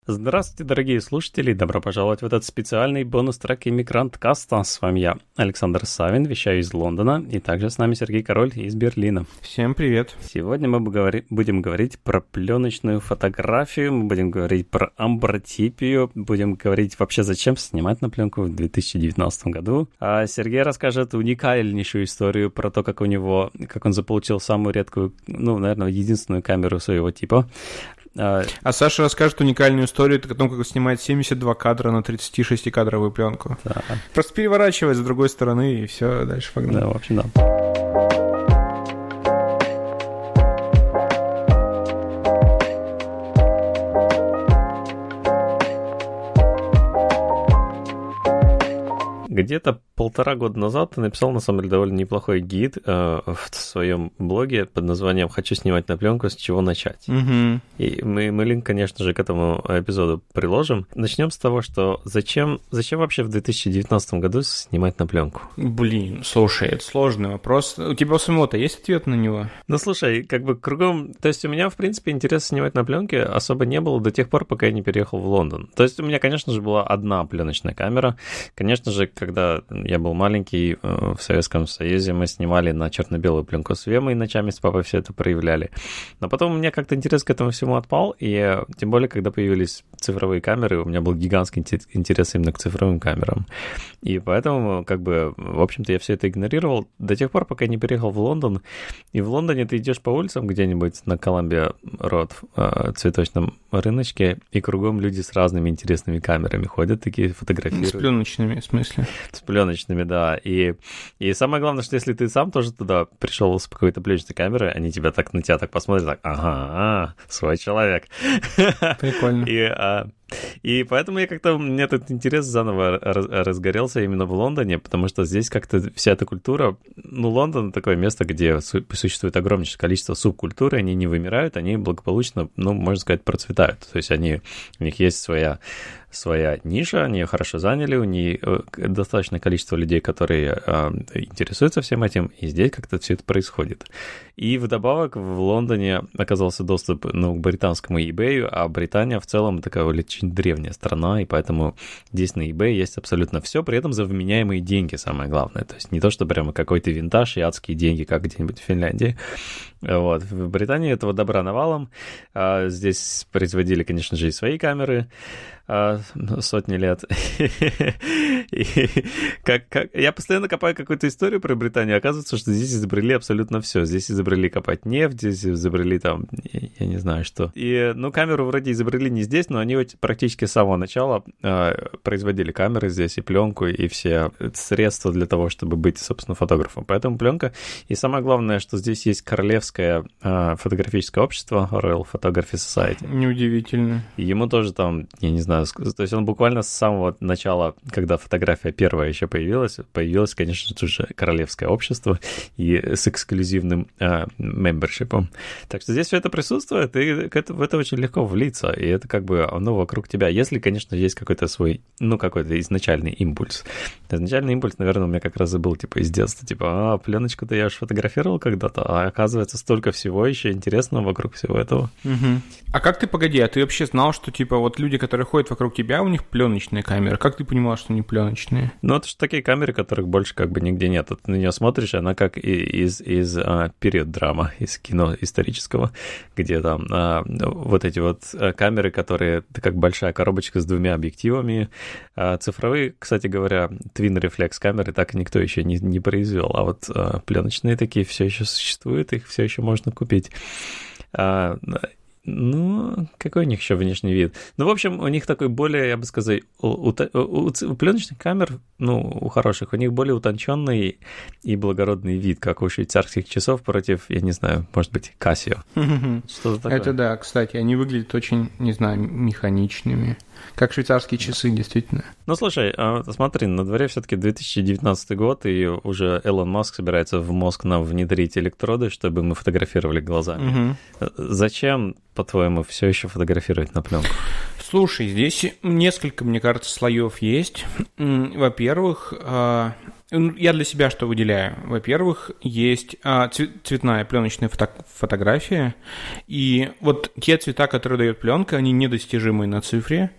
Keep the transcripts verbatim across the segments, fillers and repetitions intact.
Здравствуйте, дорогие слушатели, добро пожаловать в этот специальный бонус-трек Иммигранткаста. С вами я, Александр Савин, вещаю из Лондона, и также с нами Сергей Король из Берлина. Всем привет. Сегодня мы будем говорить про пленочную фотографию, мы будем говорить про амбротипию, будем говорить вообще, зачем снимать на пленку в две тысячи девятнадцатом году. А Сергей расскажет уникальнейшую историю про то, как у него, как он заполучил самую редкую, ну, наверное, единственную камеру своего типа. А, а Саша расскажет уникальную историю о том, как снимать семьдесят два кадра на тридцатишестикадровую пленку. Да. Просто переворачивать с другой стороны, и все, дальше погнали. Да, в общем, да. Где-то полтора года назад ты написал, на самом деле, довольно неплохой гид э, в своем блоге под названием «Хочу снимать на пленку, с чего начать». Угу. И мы, мы линк, конечно же, к этому эпизоду приложим. Начнем с того, что зачем, зачем вообще в две тысячи девятнадцатом году снимать на пленку? Блин, слушай, это сложный вопрос. У тебя у самого-то есть ответ на него? Ну, слушай, как бы кругом... То есть у меня, в принципе, интереса снимать на пленке особо не было до тех пор, пока я не переехал в Лондон. То есть у меня, конечно же, была одна пленочная камера. Конечно же, когда я был маленький, в Советском Союзе мы снимали на черно-белую пленку с Вемой, ночами с папой все это проявляли. Но потом у меня как-то интерес к этому всему отпал, и тем более, когда появились цифровые камеры, у меня был гигантский интерес именно к цифровым камерам. И поэтому, как бы, в общем-то, я все это игнорировал до тех пор, пока я не переехал в Лондон. И в Лондоне ты идешь по улицам где-нибудь на Колумбия-Род, цветочном рыночке, и кругом люди с разными интересными камерами ходят, такие фотографируют. С пленочными, в смысле? С пленочными, да. И, и самое главное, что если ты сам тоже туда пришел с какой-то пленочной камерой, они тебя так на тебя так посмотрят, так, ага, свой человек. Прикольно. И, а, и поэтому я как-то, у меня этот интерес заново разгорелся именно в Лондоне, потому что здесь как-то вся эта культура, ну, Лондон такое место, где существует огромнейшее количество субкультуры, они не вымирают, они благополучно, ну, можно сказать, процветают. То есть они, у них есть своя своя ниша, они ее хорошо заняли, у них достаточное количество людей, которые э, интересуются всем этим, и здесь как-то все это происходит. И вдобавок в Лондоне оказался доступ, ну, к британскому eBay, а Британия в целом такая очень древняя страна, и поэтому здесь на eBay есть абсолютно все, при этом за вменяемые деньги, самое главное. То есть не то, что прямо какой-то винтаж и адские деньги, как где-нибудь в Финляндии. Вот. В Британии этого добра навалом. А здесь производили, конечно же, и свои камеры сотни лет. И как, как... Я постоянно копаю какую-то историю про Британию, оказывается, что здесь изобрели абсолютно все. Здесь изобрели копать нефть, здесь изобрели там, я не знаю что. И, ну, камеру вроде изобрели не здесь, но они практически с самого начала э, производили камеры здесь, и пленку, и все средства для того, чтобы быть, собственно, фотографом. Поэтому пленка. И самое главное, что здесь есть королевское э, фотографическое общество, Royal Photography Society. Неудивительно. И ему тоже там, я не знаю, то есть он буквально с самого начала, когда фотография первая еще появилась, появилось, конечно же, королевское общество и с эксклюзивным э, мембершипом. Так что здесь все это присутствует, и в это очень легко влиться, и это как бы оно вокруг тебя. Если, конечно, есть какой-то свой, ну, какой-то изначальный импульс. Изначальный импульс, наверное, у меня как раз и был, типа, из детства, типа, а, пленочку-то я уж фотографировал когда-то, а оказывается, столько всего еще интересного вокруг всего этого. Угу. А как ты, погоди, а ты вообще знал, что, типа, вот люди, которые ходят вокруг тебя, у них пленочные камеры. Как ты понимал, что они пленочные? Ну, это же такие камеры, которых больше как бы нигде нет. Ты на нее смотришь, она как из, из а, период-драма, из кино исторического, где там а, вот эти вот камеры, которые как большая коробочка с двумя объективами. А, цифровые, кстати говоря, твин-рефлекс камеры так никто еще не, не произвел. А вот а, пленочные такие все еще существуют, их все еще можно купить. А, Ну, какой у них еще внешний вид? Ну, в общем, у них такой более, я бы сказал, у, у, у, у пленочных камер, ну, у хороших, у них более утонченный и благородный вид, как у швейцарских часов против, я не знаю, может быть, Casio. Что-то такое. Это да, кстати, они выглядят очень, не знаю, механичными. Как швейцарские часы, действительно. Ну, слушай, смотри, на дворе все-таки две тысячи девятнадцатый год, и уже Элон Маск собирается в мозг нам внедрить электроды, чтобы мы фотографировали глазами. Угу. Зачем, по-твоему, все еще фотографировать на пленку? Слушай, здесь несколько, мне кажется, слоев есть. Во-первых, я для себя что выделяю? Во-первых, есть цветная пленочная фото- фотография, и вот те цвета, которые дает пленка, они недостижимы на цифре.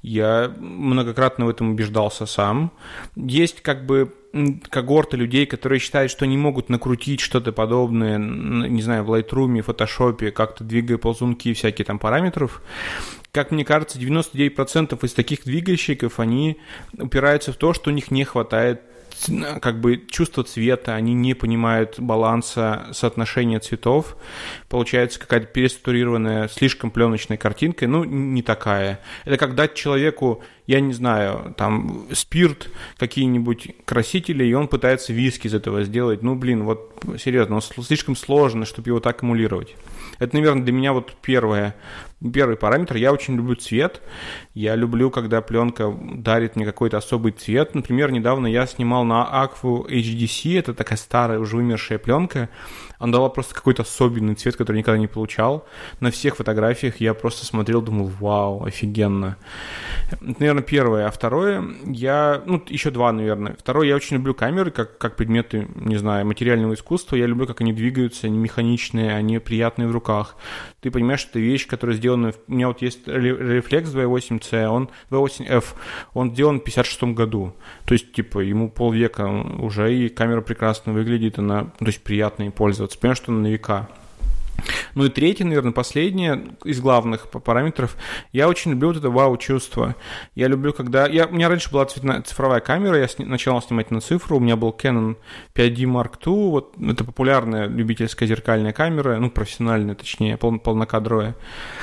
Я многократно в этом убеждался сам. Есть как бы когорты людей, которые считают, что они могут накрутить что-то подобное, не знаю, в Lightroom, Photoshop, как-то двигая ползунки, всякие там параметров. Как мне кажется, девяносто девять процентов из таких двигальщиков, они упираются в то, что у них не хватает как бы чувства цвета, они не понимают баланса соотношения цветов. Получается какая-то переструктурированная, слишком пленочная картинка, ну, не такая. Это как дать человеку, я не знаю, там, спирт, какие-нибудь красители, и он пытается виски из этого сделать. Ну, блин, вот серьезно, он слишком сложно, чтобы его так эмулировать. Это, наверное, для меня вот первое, первый параметр. Я очень люблю цвет. Я люблю, когда пленка дарит мне какой-то особый цвет. Например, недавно я снимал на Aqua эйч ди си. Это такая старая, уже вымершая пленка. Она дала просто какой-то особенный цвет, который я никогда не получал. На всех фотографиях я просто смотрел, думал, вау, офигенно. Это, наверное, первое. А второе, я... Ну, еще два, наверное. Второе, я очень люблю камеры, как, как предметы, не знаю, материального искусства. Я люблю, как они двигаются, они механичные, они приятные в руках. Ты понимаешь, что это вещь, которая сделана... У меня вот есть рефлекс два восемь си, он два восемь эф, он сделан в пятьдесят шестом году. То есть, типа, ему полвека уже, и камера прекрасно выглядит, она, то есть, приятно пользоваться. Понимаешь, что она на века. Ну и третье, наверное, последнее из главных параметров. Я очень люблю вот это вау-чувство. Я люблю, когда... Я... У меня раньше была цветная, цифровая камера, я сни... начал снимать на цифру, у меня был Canon пять ди марк ту, вот это популярная любительская зеркальная камера, ну, профессиональная, точнее, пол... полнокадровая.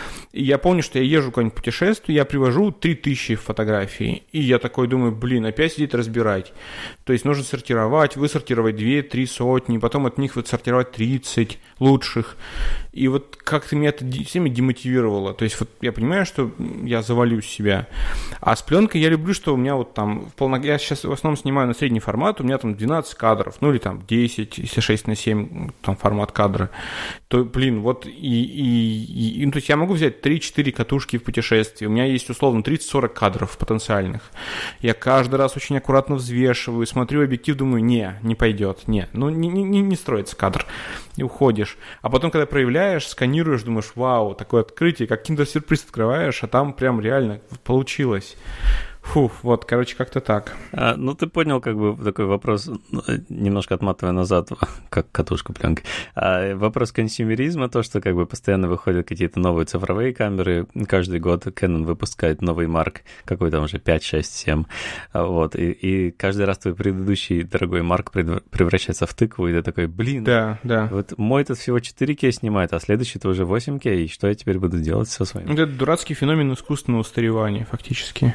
И я помню, что я езжу куда-нибудь путешествую, я привожу три тысячи фотографий, и я такой думаю, блин, опять сидеть разбирать. То есть нужно сортировать, высортировать две-три сотни, потом от них высортировать тридцать лучших. И вот как-то меня это всеми демотивировало. То есть вот я понимаю, что я завалю себя. А с пленкой я люблю, что у меня вот там... В полно... Я сейчас в основном снимаю на средний формат, у меня там двенадцать кадров, ну или там десять, если шесть на семь там формат кадра. То, блин, вот и... и, и... Ну, то есть я могу взять три-четыре катушки в путешествии. У меня есть условно тридцать-сорок кадров потенциальных. Я каждый раз очень аккуратно взвешиваю, смотрю объектив, думаю, не, не пойдет, не. Ну, не, не, не строится кадр. И уходишь. А потом, когда проявляешь, сканируешь, думаешь, вау, такое открытие, как киндер-сюрприз открываешь, а там прям реально получилось. Фу, вот, короче, как-то так. А, ну, ты понял, как бы, такой вопрос, немножко отматывая назад, как катушка пленки. А, вопрос консюмеризма, то, что, как бы, постоянно выходят какие-то новые цифровые камеры. Каждый год Canon выпускает новый марк, какой там уже пять, шесть, семь. Вот, и, и каждый раз твой предыдущий дорогой марк превращается в тыкву, и ты такой, блин, да, да. Вот мой-то всего четыре кей снимает, а следующий-то уже восемь кей, и что я теперь буду делать со своим? Это дурацкий феномен искусственного устаревания, фактически.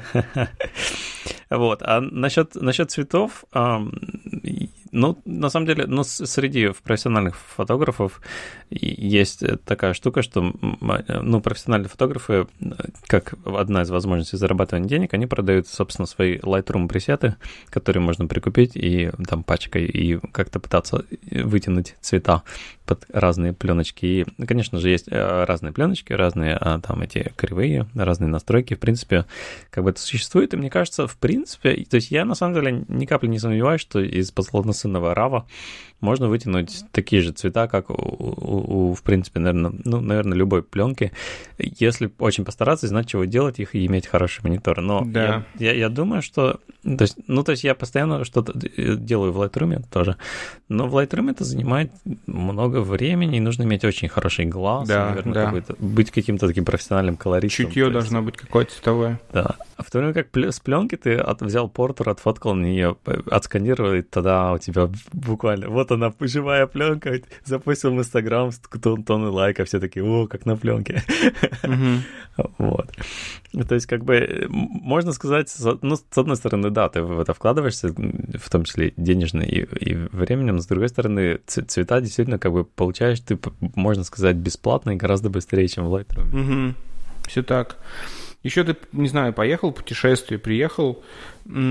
Вот, а насчет, насчет цветов, ну, на самом деле, ну, среди профессиональных фотографов есть такая штука, что, ну, профессиональные фотографы, как одна из возможностей зарабатывания денег, они продают, собственно, свои Lightroom пресеты, которые можно прикупить и там пачкой, и как-то пытаться вытянуть цвета под разные пленочки. И, конечно же, есть разные пленочки, разные там эти кривые, разные настройки. В принципе, как бы это существует, и мне кажется, в принципе, то есть я на самом деле ни капли не сомневаюсь, что из посланосынного рава можно вытянуть такие же цвета, как у, у, у в принципе, наверное, ну, наверное, любой пленки. Если очень постараться, знать, чего делать их и иметь хороший монитор. Но да. я, я, я думаю, что... То есть, ну, то есть я постоянно что-то делаю в Lightroom тоже, но в Lightroom это занимает много времени, и нужно иметь очень хороший глаз, да, наверное, да. какой-то, быть каким-то таким профессиональным колористом. Чутье должно быть какое-то цветовое. Да. А в то время как с пленки ты от, взял портер, отфоткал на нее, отсканировал, и тогда у тебя буквально... Вот она, живая пленка, запустил в Инстаграм, тон, тонны лайков, все такие, о, как на пленке. Вот. То есть, как бы, можно сказать, ну, с одной стороны, да, ты в это вкладываешься, в том числе денежно и, и временем, с другой стороны, цвета действительно, как бы, получаешь ты, можно сказать, бесплатно и гораздо быстрее, чем в Lightroom. Угу. Все так. Еще ты, не знаю, поехал в путешествие, приехал,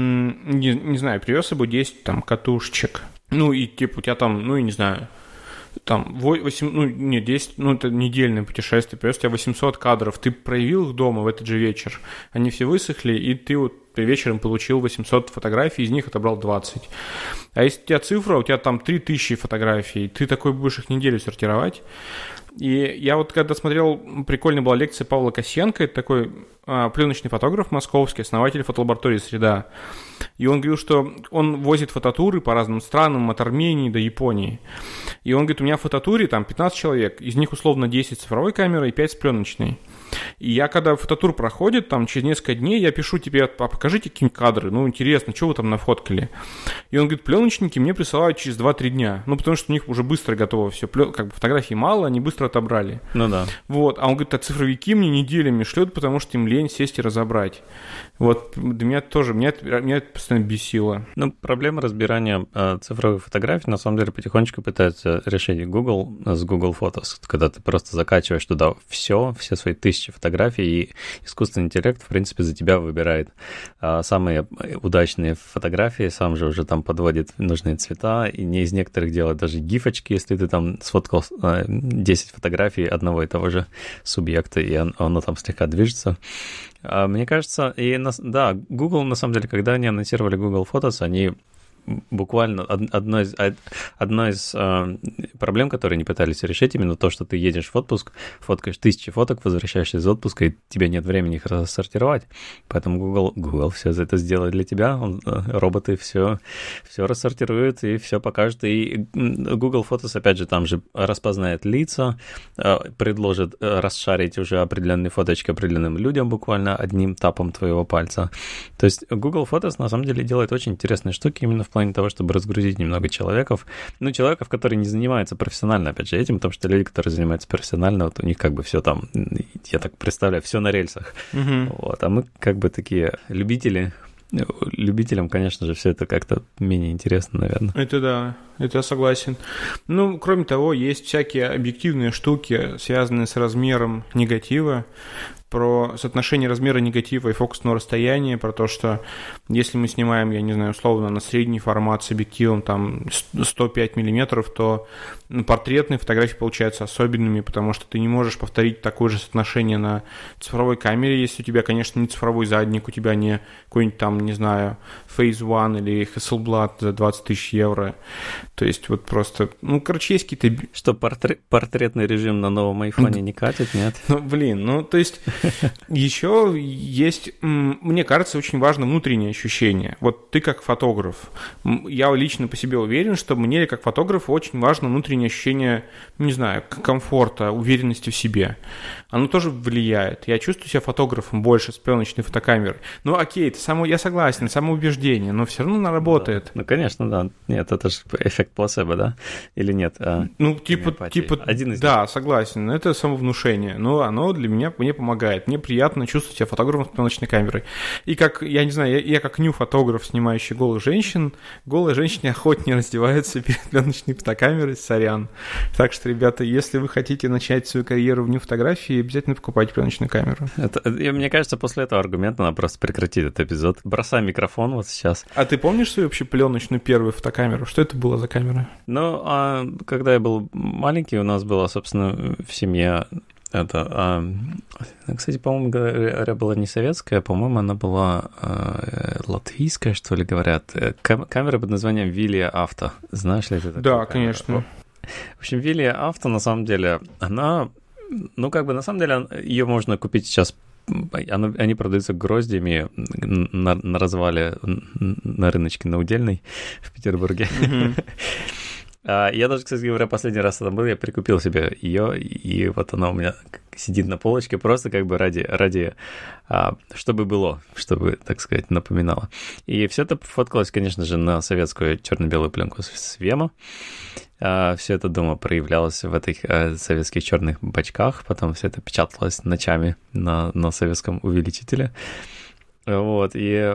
не, не знаю, привез с собой десять там катушечек. Ну, и типа у тебя там, ну, и не знаю, там, восемь, ну, не, десять, ну, это недельное путешествие, привез у тебя восемьсот кадров, ты проявил их дома в этот же вечер, они все высохли, и ты вот вечером получил восемьсот фотографий, из них отобрал двадцать. А если у тебя цифра, у тебя там три тысячи фотографий, ты такой будешь их неделю сортировать. И я вот когда смотрел, прикольная была лекция Павла Косенко, это такой а, пленочный фотограф московский, основатель фотолаборатории «Среда». И он говорил, что он возит фототуры по разным странам, от Армении до Японии. И он говорит, у меня в фототуре там пятнадцать человек, из них условно десять с цифровой камерой и пять с пленочной. И я, когда фототур проходит, там, через несколько дней, я пишу тебе, а покажите какие-нибудь кадры, ну, интересно, что вы там нафоткали? И он говорит, пленочники мне присылают через два-три дня, ну, потому что у них уже быстро готово все, как бы фотографий мало, они быстро отобрали. Ну да. Вот, а он говорит, а цифровики мне неделями шлют, потому что им лень сесть и разобрать. Вот, для меня тоже, меня, меня это постоянно бесило. Ну, проблема разбирания э, цифровых фотографий, на самом деле, потихонечку пытается решить Google с Google Photos, когда ты просто закачиваешь туда все, все свои тысячи фотографий, и искусственный интеллект, в принципе, за тебя выбирает а, самые удачные фотографии, сам же уже там подводит нужные цвета, и не из некоторых делает даже гифочки, если ты там сфоткал а, десять фотографий одного и того же субъекта, и он, оно там слегка движется. А, мне кажется, и на, да, Google, на самом деле, когда они анонсировали Google Photos, они буквально одно из, одно из э, проблем, которые они пытались решить, именно то, что ты едешь в отпуск, фоткаешь тысячи фоток, возвращаешься из отпуска, и тебе нет времени их рассортировать. Поэтому Google, Google все это сделает для тебя. Он, роботы все, все рассортируют и все покажут. И Google Photos, опять же, там же распознает лица, э, предложит расшарить уже определенные фоточки определенным людям буквально одним тапом твоего пальца. То есть Google Photos на самом деле делает очень интересные штуки именно в в плане того, чтобы разгрузить немного человеков. Ну, человеков, которые не занимаются профессионально, опять же, этим, потому что люди, которые занимаются профессионально, вот у них как бы все там, я так представляю, все на рельсах. Mm-hmm. Вот, а мы как бы такие любители. Любителям, конечно же, все это как-то менее интересно, наверное. Это да, это я согласен. Ну, кроме того, есть всякие объективные штуки, связанные с размером негатива, про соотношение размера негатива и фокусного расстояния, про то, что если мы снимаем, я не знаю, условно, на средний формат с объективом там сто пять миллиметров, то портретные фотографии получаются особенными, потому что ты не можешь повторить такое же соотношение на цифровой камере, если у тебя, конечно, не цифровой задник, у тебя не какой-нибудь там, не знаю, Phase One или Hasselblad за двадцать тысяч евро. То есть вот просто, ну, короче, есть какие-то... Что, портрет, портретный режим на новом айфоне не катит, нет? Ну, блин, ну, то есть... Еще есть, мне кажется, очень важно внутреннее ощущение. Вот ты как фотограф, я лично по себе уверен, что мне как фотографу очень важно внутреннее ощущение, не знаю, комфорта, уверенности в себе. Оно тоже влияет. Я чувствую себя фотографом больше с пленочной фотокамерой. Ну, окей, это само, я согласен, самоубеждение, но все равно она работает. Да. Ну, конечно, да. Нет, это же эффект плацебо, да? Или нет? А, ну, типа, типа Один из да, них. Согласен, это самовнушение, но оно для меня, мне помогает. Мне приятно чувствовать себя фотографом с пленочной камерой. И как, я не знаю, я, я как нью-фотограф, снимающий голых женщин, голые женщины охотнее раздеваются перед пленочной фотокамерой, сорян. Так что, ребята, если вы хотите начать свою карьеру в нью-фотографии, обязательно покупайте пленочную камеру. Это, мне кажется, после этого аргумента надо просто прекратить этот эпизод. Бросай микрофон вот сейчас. А ты помнишь свою вообще пленочную первую фотокамеру? Что это было за камера? Ну, а, когда я был маленький, у нас была, собственно, в семье... Это, а, кстати, по-моему, говоря, была не советская, по-моему, она была а, латвийская, что ли, говорят. Кам- камера под названием Вилия Авто. Знаешь ли ты такую Да, камеру? конечно. В общем, Вилия Авто, на самом деле, она, ну, как бы, на самом деле, ее можно купить сейчас. Она, они продаются гроздями на, на развале на рыночке на Удельной в Петербурге. Mm-hmm. Я даже, кстати говоря, последний раз там был, я прикупил себе ее, и вот она у меня сидит на полочке просто как бы ради, ради чтобы было, чтобы, так сказать, напоминало. И все это фоткалось, конечно же, на советскую черно-белую пленку Свема. Все это дома проявлялось в этих советских черных бачках, потом все это печаталось ночами на, на советском увеличителе. Вот, и...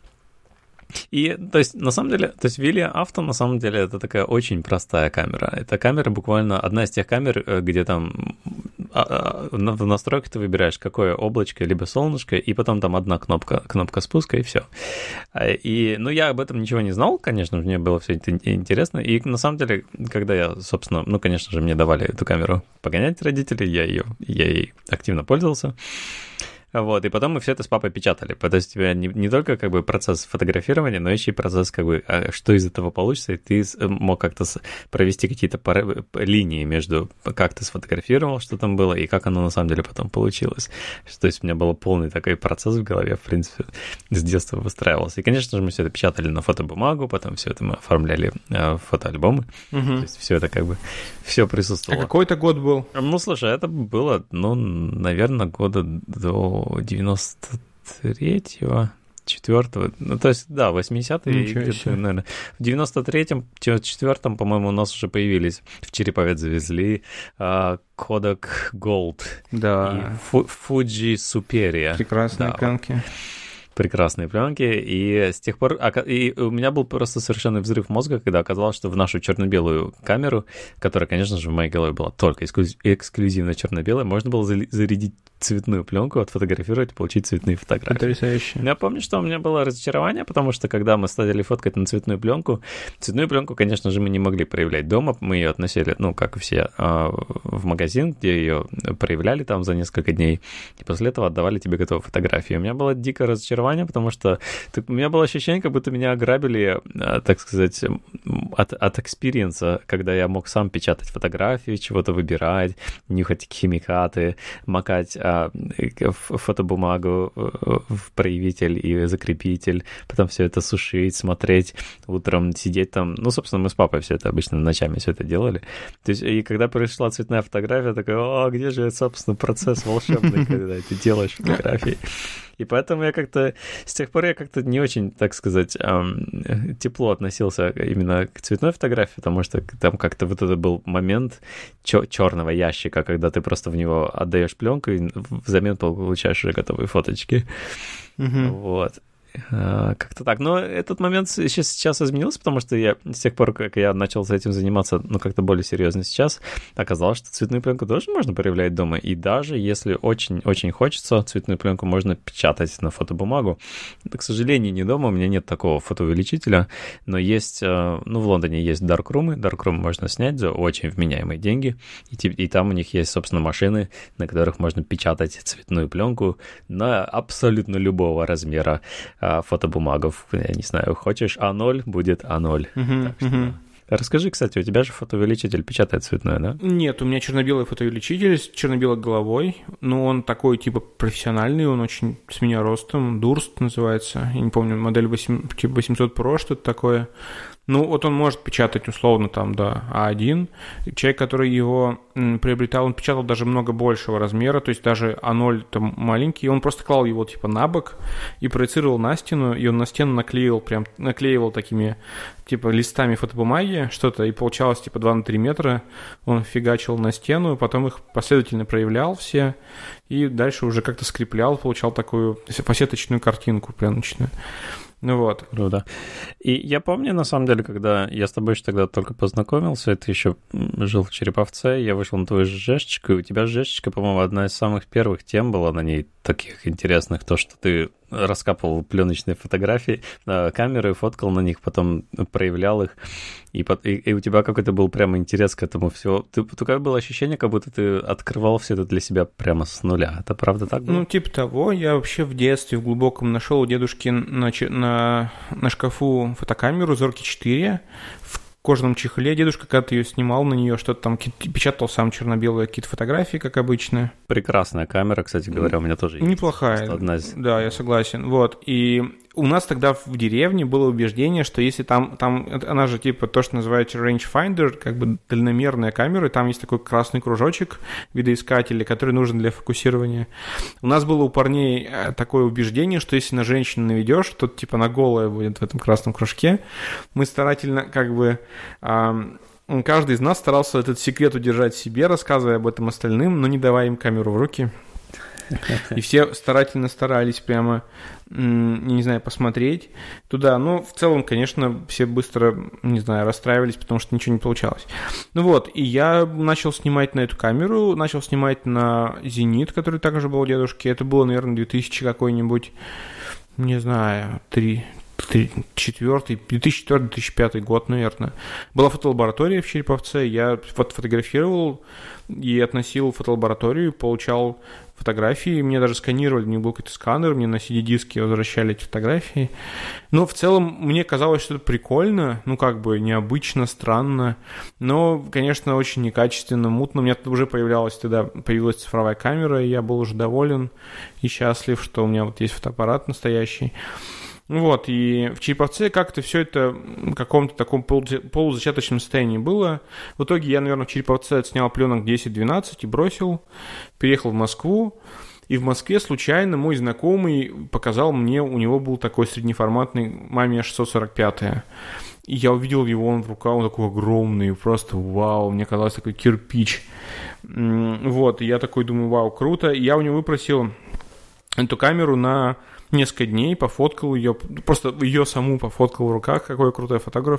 И, то есть, на самом деле, то есть, Вилия Авто, на самом деле, это такая очень простая камера. Это камера буквально одна из тех камер, где там в настройках ты выбираешь, какое облачко, либо солнышко, и потом там одна кнопка, кнопка спуска, и все. И, ну, я об этом ничего не знал, конечно, мне было все это интересно, и на самом деле, когда я, собственно, ну, конечно же, мне давали эту камеру погонять родители, я ее, я ей активно пользовался. Вот, и потом мы все это с папой печатали. То есть у тебя не, не только как бы процесс фотографирования, но еще и процесс как бы, что из этого получится, и ты мог как-то провести какие-то пары, линии между как ты сфотографировал, что там было, и как оно на самом деле потом получилось. То есть у меня был полный такой процесс в голове, в принципе, с детства выстраивался. И, конечно же, мы все это печатали на фотобумагу, потом все это мы оформляли в фотоальбомы. Угу. То есть все это как бы, все присутствовало. А какой это год был? Ну, слушай, это было, ну, наверное, года до девяносто третьего, четвёртого, ну, то есть, да, восьмидесятые, где-то, наверное. В девяносто третьем, четвёртом, по-моему, у нас уже появились, в Череповец завезли uh, Kodak Gold да. и Fuji Superia. Прекрасные да, пленки. Прекрасные пленки, и с тех пор... И у меня был просто совершенный взрыв мозга, когда оказалось, что в нашу черно-белую камеру, которая, конечно же, в моей голове была только эксклюзивно черно-белая, можно было зарядить цветную пленку, отфотографировать и получить цветные фотографии. Потрясающе. Я помню, что у меня было разочарование, потому что когда мы стали фоткать на цветную пленку, цветную пленку, конечно же, мы не могли проявлять дома, мы ее относили, ну, как и все, в магазин, где ее проявляли там за несколько дней, и после этого отдавали тебе готовые фотографии. У меня было дикое разочарование, потому что у меня было ощущение, как будто меня ограбили, так сказать, от, от экспириенса, когда я мог сам печатать фотографии, чего-то выбирать, нюхать химикаты, макать фотобумагу в проявитель и закрепитель, потом все это сушить, смотреть, утром сидеть там. Ну, собственно, мы с папой все это обычно ночами все это делали. То есть, и когда пришла цветная фотография, такая, о, где же, собственно, процесс волшебный, когда ты делаешь фотографии. И поэтому я как-то, с тех пор я как-то не очень, так сказать, эм, тепло относился именно к цветной фотографии, потому что там как-то вот это был момент чё- черного ящика, когда ты просто в него отдаешь пленку и взамен получаешь уже готовые фоточки. Mm-hmm. Вот. Как-то так. Но этот момент сейчас, сейчас изменился, потому что я с тех пор, как я начал с этим заниматься, ну, как-то более серьезно сейчас, оказалось, что цветную пленку тоже можно проявлять дома. И даже если очень-очень хочется, цветную пленку можно печатать на фотобумагу. К сожалению, не дома, у меня нет такого фотоувеличителя, но есть, ну, в Лондоне есть даркрумы. Даркрумы можно снять за очень вменяемые деньги. И, и там у них есть, собственно, машины, на которых можно печатать цветную пленку на абсолютно любого размера фотобумагов, я не знаю, хочешь А ноль, будет А ноль. Uh-huh, так что, uh-huh. Расскажи, кстати, у тебя же фотоувеличитель печатает цветное, да? Нет, у меня черно-белый фотоувеличитель с черно-белой головой, но он такой, типа, профессиональный, он очень с меня ростом, Durst называется, я не помню, модель восемь, типа восемьсот Pro, что-то такое. Ну, вот он может печатать условно там, да, А один. Человек, который его м, приобретал, он печатал даже много большего размера, то есть даже А ноль там маленький, он просто клал его типа на бок и проецировал на стену, и он на стену наклеивал, прям наклеивал такими типа листами фотобумаги что-то, и получалось типа два на три метра, он фигачил на стену, потом их последовательно проявлял все, и дальше уже как-то скреплял, получал такую фасеточную картинку пленочную. Ну вот. Круто. И я помню, на самом деле, когда я с тобой еще тогда только познакомился, ты еще жил в Череповце, я вышел на твою жешечку, и у тебя жешечка, по-моему, одна из самых первых тем была на ней таких интересных, то, что ты раскапывал пленочные фотографии, камеры, фоткал на них, потом проявлял их, и, и, и у тебя какой-то был прямо интерес к этому всему. Ты, такое было ощущение, как будто ты открывал все это для себя прямо с нуля. Это правда так было? Ну, типа того. Я вообще в детстве в глубоком нашел у дедушки на, на, на шкафу фотокамеру Зорки четыре в кожаном чехле. Дедушка когда-то ее снимал, на нее что-то там печатал сам черно-белые какие-то фотографии, как обычно. Прекрасная камера, кстати говоря, у меня тоже есть. Неплохая. Одна из... Да, я согласен. Вот. И у нас тогда в деревне было убеждение, что если там, там она же типа то, что называется rangefinder, как бы дальномерная камера, там есть такой красный кружочек видоискателя, который нужен для фокусирования. У нас было у парней такое убеждение, что если на женщину наведешь, то типа она голая будет в этом красном кружке. Мы старательно как бы... Каждый из нас старался этот секрет удержать в себе, рассказывая об этом остальным, но не давая им камеру в руки. И все старательно старались прямо, не знаю, посмотреть туда. Но в целом, конечно, все быстро, не знаю, расстраивались, потому что ничего не получалось. Ну вот, и я начал снимать на эту камеру, начал снимать на Зенит, который также был у дедушки. Это было, наверное, две тысячи какой-нибудь, не знаю, три... Четвертый, две тысячи четвёртый - две тысячи пятый год, наверное. Была фотолаборатория в Череповце, я фотографировал и относил в фотолабораторию, получал фотографии, мне даже сканировали, у меня был какой-то сканер, мне на си ди-диске возвращали эти фотографии. Но в целом мне казалось, что это прикольно, ну как бы необычно, странно, но, конечно, очень некачественно, мутно. У меня уже появлялась тогда, появилась цифровая камера, и я был уже доволен и счастлив, что у меня вот есть фотоаппарат настоящий. Вот, и в Череповце как-то все это в каком-то таком полузачаточном состоянии было. В итоге я, наверное, в Череповце отснял пленок десять-двенадцать и бросил, переехал в Москву. И в Москве случайно мой знакомый показал мне, у него был такой среднеформатный Mamiya шестьсот сорок пять. И я увидел его, он в руках, он такой огромный, просто вау, мне казалось, такой кирпич. Вот, и я такой думаю, вау, круто. И я у него выпросил эту камеру на несколько дней, пофоткал ее, просто ее саму пофоткал в руках, какой крутой фотограф.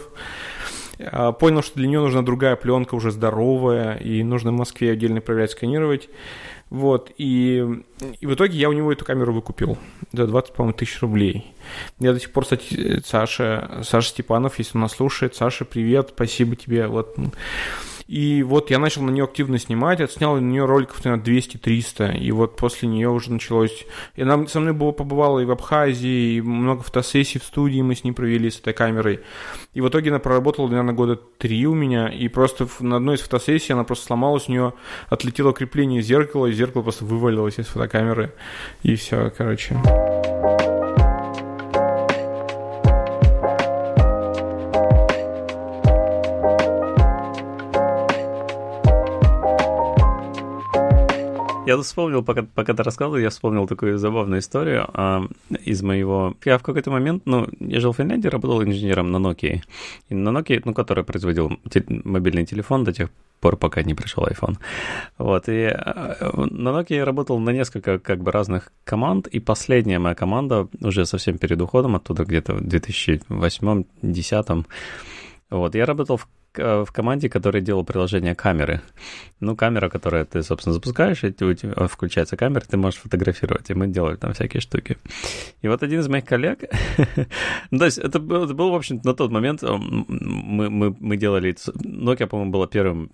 Понял, что для нее нужна другая пленка, уже здоровая, и нужно в Москве отдельно проверять, сканировать. Вот, и, и в итоге я у него эту камеру выкупил за двадцать, по-моему, тысяч рублей. Я до сих пор, кстати, Саша, Саша Степанов, если он нас слушает, Саша, привет, спасибо тебе, вот. И вот я начал на нее активно снимать, отснял на нее роликов, наверное, двести-триста, и вот после нее уже началось... И она со мной было, побывала и в Абхазии, и много фотосессий в студии мы с ней провели с этой камерой. И в итоге она проработала, наверное, года три у меня, и просто на одной из фотосессий она просто сломалась, у нее отлетело крепление зеркала, и зеркало просто вывалилось из фотокамеры, и все, короче... Я тут вспомнил, пока, пока ты рассказывал, я вспомнил такую забавную историю а, из моего... Я в какой-то момент, ну, я жил в Финляндии, работал инженером на Nokia. И на Nokia, ну, который производил те, мобильный телефон до тех пор, пока не пришел iPhone. Вот, и а, на Nokia я работал на несколько, как бы, разных команд, и последняя моя команда, уже совсем перед уходом оттуда, где-то в две тысячи восьмом - две тысячи десятом, вот, я работал в в команде, которая делала приложение камеры. Ну, камера, которую ты, собственно, запускаешь, и у тебя включается камера, ты можешь фотографировать, и мы делали там всякие штуки. И вот один из моих коллег... ну, то есть это был, это был, в общем, на тот момент мы, мы, мы делали... Nokia, по-моему, была первым...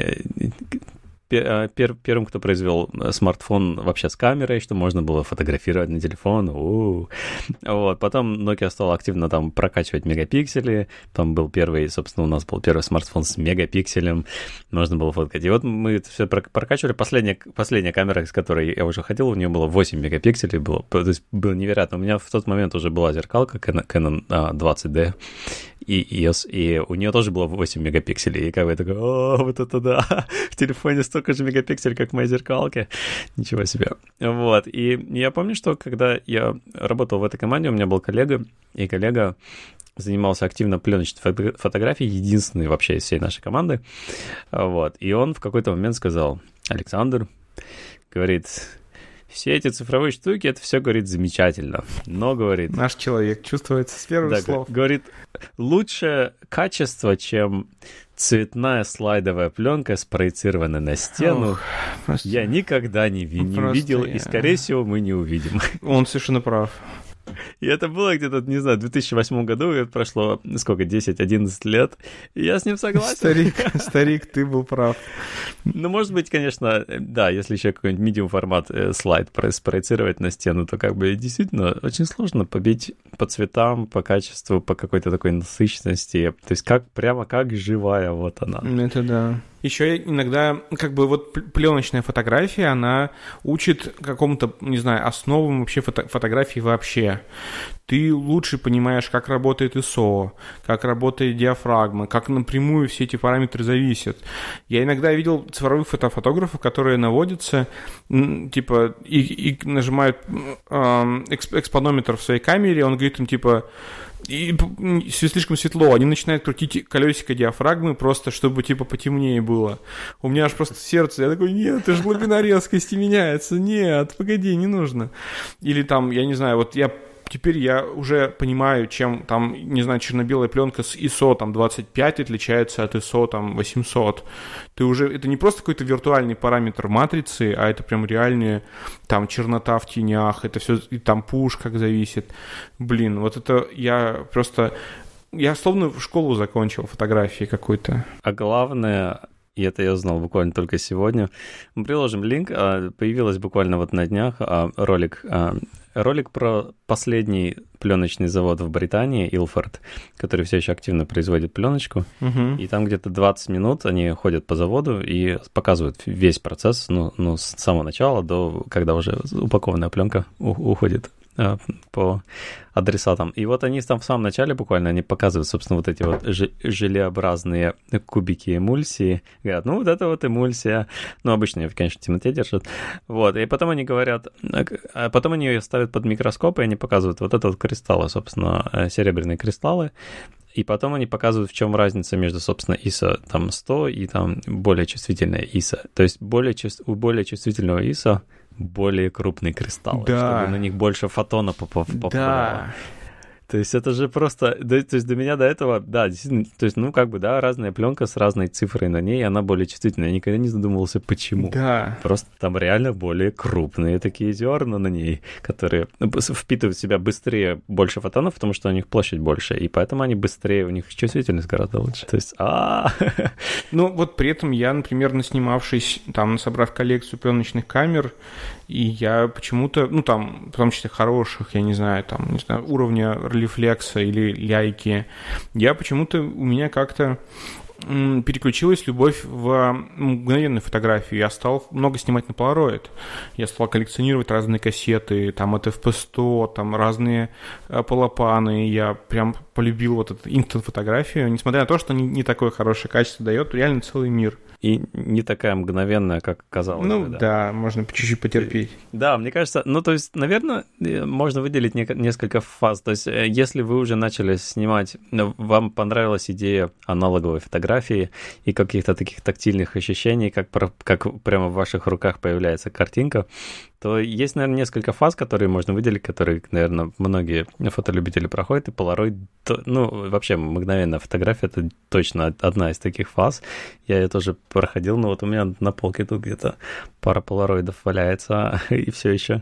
Пер, первым, кто произвел смартфон вообще с камерой, что можно было фотографировать на телефон. У-у-у. Вот. Потом Nokia стала активно там прокачивать мегапиксели. Там был первый, собственно, у нас был первый смартфон с мегапикселем. Можно было фоткать. И вот мы все прокачивали. Последняя, последняя камера, с которой я уже ходил, у нее было восемь мегапикселей. Было, то есть было невероятно. У меня в тот момент уже была зеркалка Canon двадцать ди. И, и, и у нее тоже было восемь мегапикселей. И как бы я такой, о, вот это да, в телефоне столько же мегапикселей, как в моей зеркалке. Ничего себе. Вот. И я помню, что когда я работал в этой команде, у меня был коллега, и коллега занимался активно пленочной фото- фотографией, единственный вообще из всей нашей команды. Вот. И он в какой-то момент сказал: Александр, говорит... Все эти цифровые штуки, это все, говорит, замечательно. Но, говорит... Наш человек чувствуется с первых да, слов. Говорит, лучше качество, чем цветная слайдовая пленка, спроецированная на стену. Ох, я никогда не, ви- не видел, я... и, скорее всего, мы не увидим. Он совершенно прав. И это было где-то, не знаю, в две тысячи восьмом году, и это прошло, сколько, десять-одиннадцать лет, и я с ним согласен. Старик, старик, ты был прав. Ну, может быть, конечно, да, если еще какой-нибудь medium формат э, слайд спроецировать на стену, то как бы действительно очень сложно побить по цветам, по качеству, по какой-то такой насыщенности. То есть как, прямо как живая вот она. Это да. Еще иногда, как бы, вот пленочная фотография, она учит какому-то, не знаю, основам вообще фото- фотографии вообще. Ты лучше понимаешь, как работает ай эс о, как работает диафрагма, как напрямую все эти параметры зависят. Я иногда видел цифровых фотофотографов, которые наводятся, типа, и, и нажимают э, экспонометр в своей камере, он говорит им, типа, и слишком светло, они начинают крутить колесико диафрагмы просто, чтобы типа потемнее было. У меня аж просто сердце, я такой, нет, это же глубина резкости меняется, нет, погоди, не нужно. Или там, я не знаю, вот я теперь я уже понимаю, чем там, не знаю, черно-белая пленка с ай эс о там двадцать пять отличается от ай эс о там восемьсот. Ты уже, это не просто какой-то виртуальный параметр матрицы, а это прям реальная там чернота в тенях, это все, и там пуш как зависит. Блин, вот это я просто, я словно в школу закончил фотографии какой-то. А главное, и это я узнал буквально только сегодня, мы приложим линк, появилась буквально вот на днях ролик, Ролик про последний пленочный завод в Британии, Илфорд, который все еще активно производит пленочку. Uh-huh. И там где-то двадцать минут они ходят по заводу и показывают весь процесс, ну, ну с самого начала до когда уже упакованная пленка у- уходит э, по адресатам. И вот они там в самом начале буквально, они показывают, собственно, вот эти вот ж- желеобразные кубики эмульсии. Говорят, ну, вот это вот эмульсия. Ну, обычно ее, конечно, в темноте держат. Вот, и потом они говорят, а потом они ее ставят под микроскоп, и они показывают вот это вот кристаллы, собственно, серебряные кристаллы. И потом они показывают, в чем разница между, собственно, ай эс о там, сто и там более чувствительная ай эс о. То есть более, у более чувствительного ай эс о более крупные кристаллы, да. чтобы на них больше фотона попадало. Да. То есть это же просто... Да, то есть до меня до этого, да, действительно, то есть, ну, как бы, да, разная пленка с разной цифрой на ней, она более чувствительная. Я никогда не задумывался, почему. Да. Просто там реально более крупные такие зерна на ней, которые впитывают в себя быстрее больше фотонов, потому что у них площадь больше, и поэтому они быстрее, у них чувствительность гораздо лучше. То есть, а Ну, вот при этом я, например, наснимавшись, там, собрав коллекцию пленочных камер, и я почему-то, ну, там, в том числе хороших, я не знаю, там, не знаю, уровня рефлекса или ляйки, я почему-то, у меня как-то м, переключилась любовь в мгновенную фотографию. Я стал много снимать на полароид. Я стал коллекционировать разные кассеты, там, от эф пи сто, там, разные полопаны. Я прям полюбил вот эту инстант-фотографию, несмотря на то, что не, не такое хорошее качество дает, реально целый мир. И не такая мгновенная, как казалось ну, бы. Ну, да. да, можно чуть-чуть потерпеть. Да, мне кажется, ну, то есть, наверное, можно выделить не- несколько фаз. То есть, если вы уже начали снимать, вам понравилась идея аналоговой фотографии и каких-то таких тактильных ощущений, как, про, как прямо в ваших руках появляется картинка, то есть, наверное, несколько фаз, которые можно выделить, которые, наверное, многие фотолюбители проходят, и Polaroid, ну, вообще, мгновенная фотография — это точно одна из таких фаз. Я ее тоже проходил, но вот у меня на полке тут где-то пара полароидов валяется, и все еще,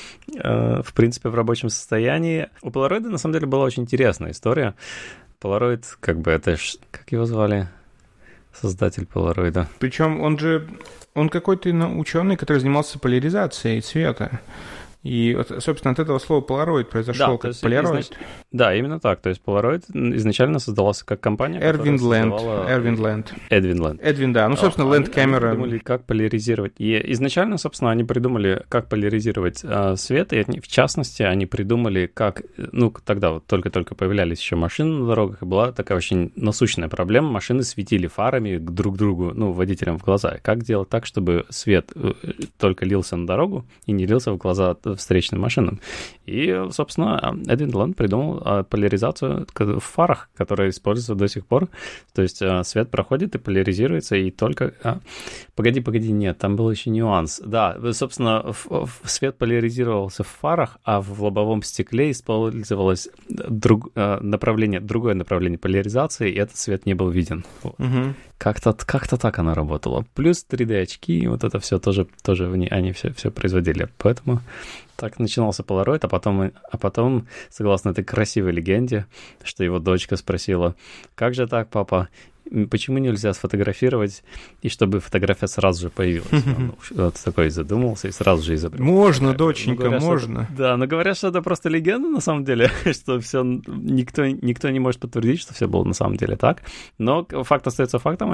в принципе, в рабочем состоянии. У Polaroid, на самом деле, была очень интересная история. Polaroid, как бы, это ж, как его звали? Создатель Polaroid. Причем он же, он какой-то ученый, который занимался поляризацией цвета. И, собственно, от этого слова Polaroid произошел, да, как Polaroid. Изнач... Да, именно так. То есть Polaroid изначально создавался как компания, Erwin которая Land. создавала... Erwin Land. Edwin Land. Edwin, да. Ну, собственно, Land Camera. Они придумали, как поляризировать. И изначально, собственно, они придумали, как поляризировать э, свет, и в частности, они придумали, как... Ну, тогда вот только-только появлялись еще машины на дорогах, и была такая очень насущная проблема. Машины светили фарами друг другу, ну, водителям в глаза. Как делать так, чтобы свет только лился на дорогу и не лился в глаза встречным машинам. И, собственно, Эдвин Land придумал поляризацию в фарах, которая используется до сих пор. То есть свет проходит и поляризируется, и только... А, погоди, погоди, нет, там был еще нюанс. Да, собственно, свет поляризировался в фарах, а в лобовом стекле использовалось друг... направление, другое направление поляризации, и этот свет не был виден. Вот. Угу. Как-то, как-то так она работала. Плюс три дэ-очки, вот это все тоже, тоже они все, все производили. Поэтому так начинался Polaroid, а потом, а потом, согласно этой красивой легенде, что его дочка спросила, как же так, папа, почему нельзя сфотографировать, и чтобы фотография сразу же появилась? Он вот такой задумался и сразу же изобрел. Можно, доченька, ну, можно. Что, да, но говорят, что это просто легенда на самом деле, что все никто, никто не может подтвердить, что все было на самом деле так. Но факт остается фактом,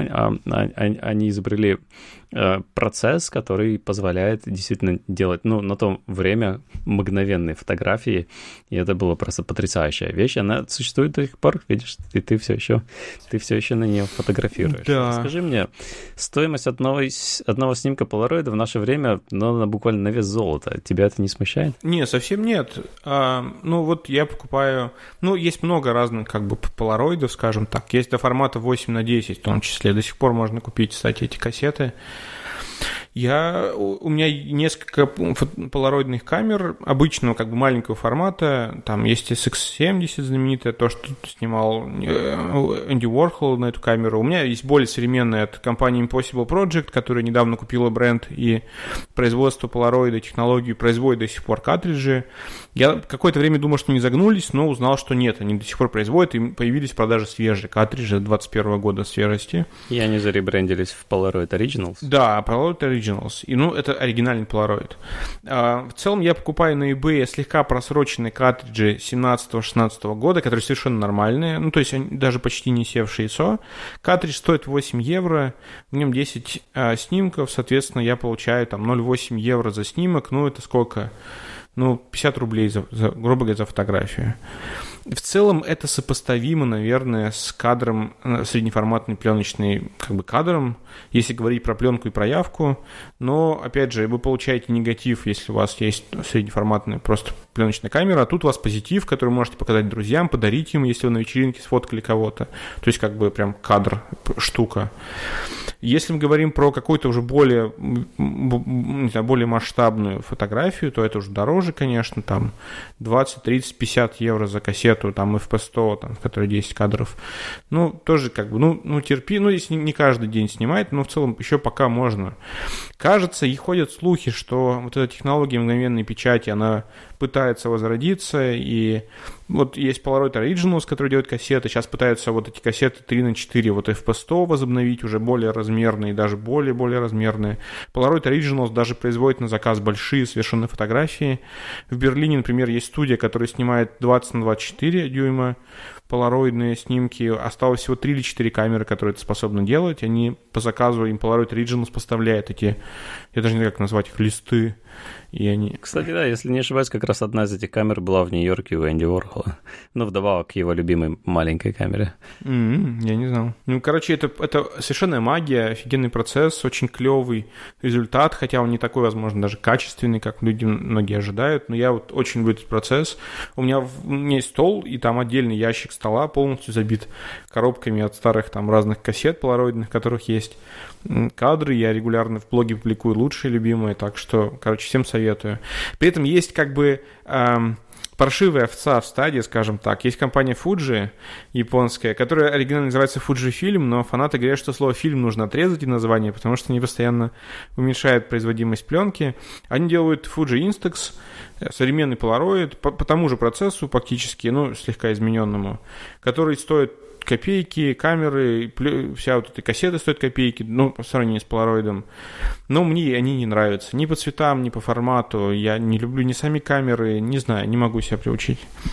они изобрели процесс, который позволяет действительно делать, ну, на то время мгновенные фотографии, и это была просто потрясающая вещь. Она существует до сих пор, видишь, и ты все еще, ты все еще на ней нем фотографируешь. Да. Скажи мне, стоимость одного, одного снимка полароида в наше время, ну, она буквально на вес золота. Тебя это не смущает? Не, совсем нет. А, ну, вот я покупаю... Ну, есть много разных, как бы, полароидов, скажем так. Есть до формата восемь на десять в том числе. До сих пор можно купить, кстати, эти кассеты. Я, у меня несколько полароидных камер обычного, как бы, маленького формата. Там есть эс икс семьдесят знаменитая, то, что снимал Энди Уорхол на эту камеру. У меня есть более современная от компании Impossible Project, которая недавно купила бренд и производство полароида, технологию производит до сих пор картриджи. Я какое-то время думал, что не загнулись, но узнал, что нет, они до сих пор производят, и появились в продаже свежие картриджи двадцать первого года свежести. И они заребрендились в Polaroid Originals? Да, Polaroid Originals. И, ну, это оригинальный Polaroid. А, в целом, я покупаю на eBay слегка просроченные картриджи семнадцатого-шестнадцатого года, которые совершенно нормальные, ну, то есть они даже почти не севшие ай эс о. Картридж стоит восемь евро, в нем десять а, снимков, соответственно, я получаю там ноль целых восемь десятых евро за снимок, ну, это сколько? Ну, пятьдесят рублей, за, за, грубо говоря, за фотографию. В целом это сопоставимо, наверное, с кадром, среднеформатной пленочной, как бы, кадром, если говорить про пленку и про явку. Но, опять же, вы получаете негатив, если у вас есть среднеформатная просто пленочная камера, а тут у вас позитив, который можете показать друзьям, подарить им, если вы на вечеринке сфоткали кого-то. То есть, как бы, прям кадр, штука. Если мы говорим про какую-то уже более, не знаю, более масштабную фотографию, то это уже дороже, конечно, там двадцать, тридцать, пятьдесят евро за кассету, там эф пи сто, там, в которой десять кадров. Ну, тоже как бы, ну, ну терпи, ну, если не каждый день снимает, но в целом еще пока можно. Кажется, и ходят слухи, что вот эта технология мгновенной печати, она пытается возродиться, и вот есть Polaroid Originals, который делает кассеты, сейчас пытаются вот эти кассеты три на четыре, вот эф пи сто возобновить, уже более размерные, даже более-более размерные. Polaroid Originals даже производит на заказ большие совершенно фотографии. В Берлине, например, есть студия, которая снимает двадцать на двадцать четыре дюйма, полароидные снимки. Осталось всего три или четыре камеры, которые это способны делать. Они по заказу, им Polaroid Originals поставляет эти, я даже не знаю, как назвать их, листы. И они... Кстати, да, если не ошибаюсь, как раз одна из этих камер была в Нью-Йорке у Энди Уорхола. Ну, вдобавок к его любимой маленькой камере. Mm-hmm, я не знал. Ну, короче, это, это совершенная магия, офигенный процесс, очень клевый результат, хотя он не такой, возможно, даже качественный, как люди многие ожидают, но я вот очень люблю этот процесс. У меня, у меня есть стол, и там отдельный ящик стола полностью забит коробками от старых там разных кассет полароидных, в которых есть кадры. Я регулярно в блоге публикую лучшие, любимые, так что, короче, всем советую. При этом есть как бы эм, паршивая овца в стадии, скажем так. Есть компания Fuji японская, которая оригинально называется Fujifilm, но фанаты говорят, что слово «фильм» нужно отрезать из названия, потому что они постоянно уменьшают производимость пленки. Они делают Fuji Instax, современный Polaroid, по, по тому же процессу практически, ну, слегка измененному, который стоит копейки, камеры, вся вот эта кассета стоит копейки, ну, по сравнению с полароидом. Но мне они не нравятся. Ни по цветам, ни по формату. Я не люблю ни сами камеры, не знаю, не могу себя приучить.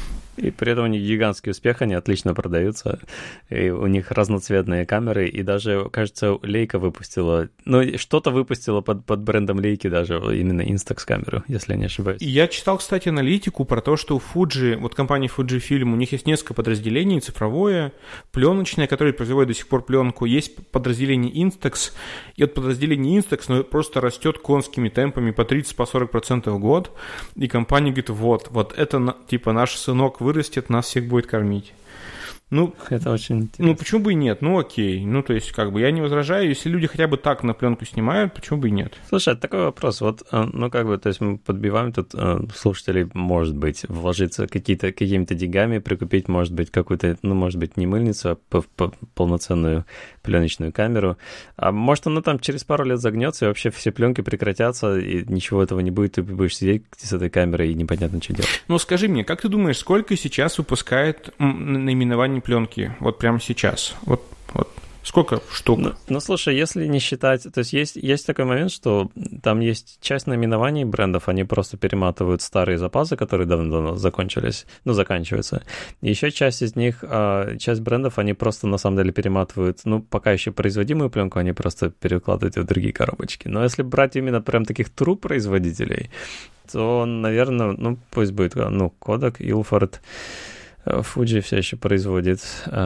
И при этом у них гигантский успех, они отлично продаются. И у них разноцветные камеры, и даже, кажется, Leica выпустила, ну, что-то выпустила под, под брендом Leica даже, именно Instax камеру, если я не ошибаюсь. Я читал, кстати, аналитику про то, что у Fuji, вот компания Fujifilm, у них есть несколько подразделений, цифровое, пленочное, которое производит до сих пор пленку, есть подразделение Instax, и от подразделения Instax, ну, просто растет конскими темпами по тридцать-сорок процентов в год, и компания говорит, вот, вот это, типа, наш сынок вырастет, нас всех будет кормить. Ну, это очень интересно. Ну, почему бы и нет? Ну, окей. Ну, то есть, как бы, я не возражаю. Если люди хотя бы так на пленку снимают, почему бы и нет? Слушай, такой вопрос. Вот, ну, как бы, то есть мы подбиваем тут слушателей, может быть, вложиться какие-то, какими-то деньгами, прикупить, может быть, какую-то, ну, может быть, не мыльницу, а полноценную пленочную камеру. А может, она там через пару лет загнется, и вообще все пленки прекратятся, и ничего этого не будет, ты будешь сидеть с этой камерой, и непонятно, что делать. Ну, скажи мне, как ты думаешь, сколько сейчас выпускает наименование пленки, вот прямо сейчас, вот, вот сколько штук? Ну, ну, слушай, если не считать, то есть есть, есть такой момент, что там есть часть наименований брендов, они просто перематывают старые запасы, которые давно закончились, ну, заканчиваются. И еще часть из них, часть брендов, они просто на самом деле перематывают, ну, пока еще производимую пленку, они просто перекладывают ее в другие коробочки. Но если брать именно прям таких true производителей, то, наверное, ну, пусть будет, ну, Kodak, Ilford, Fuji все еще производит.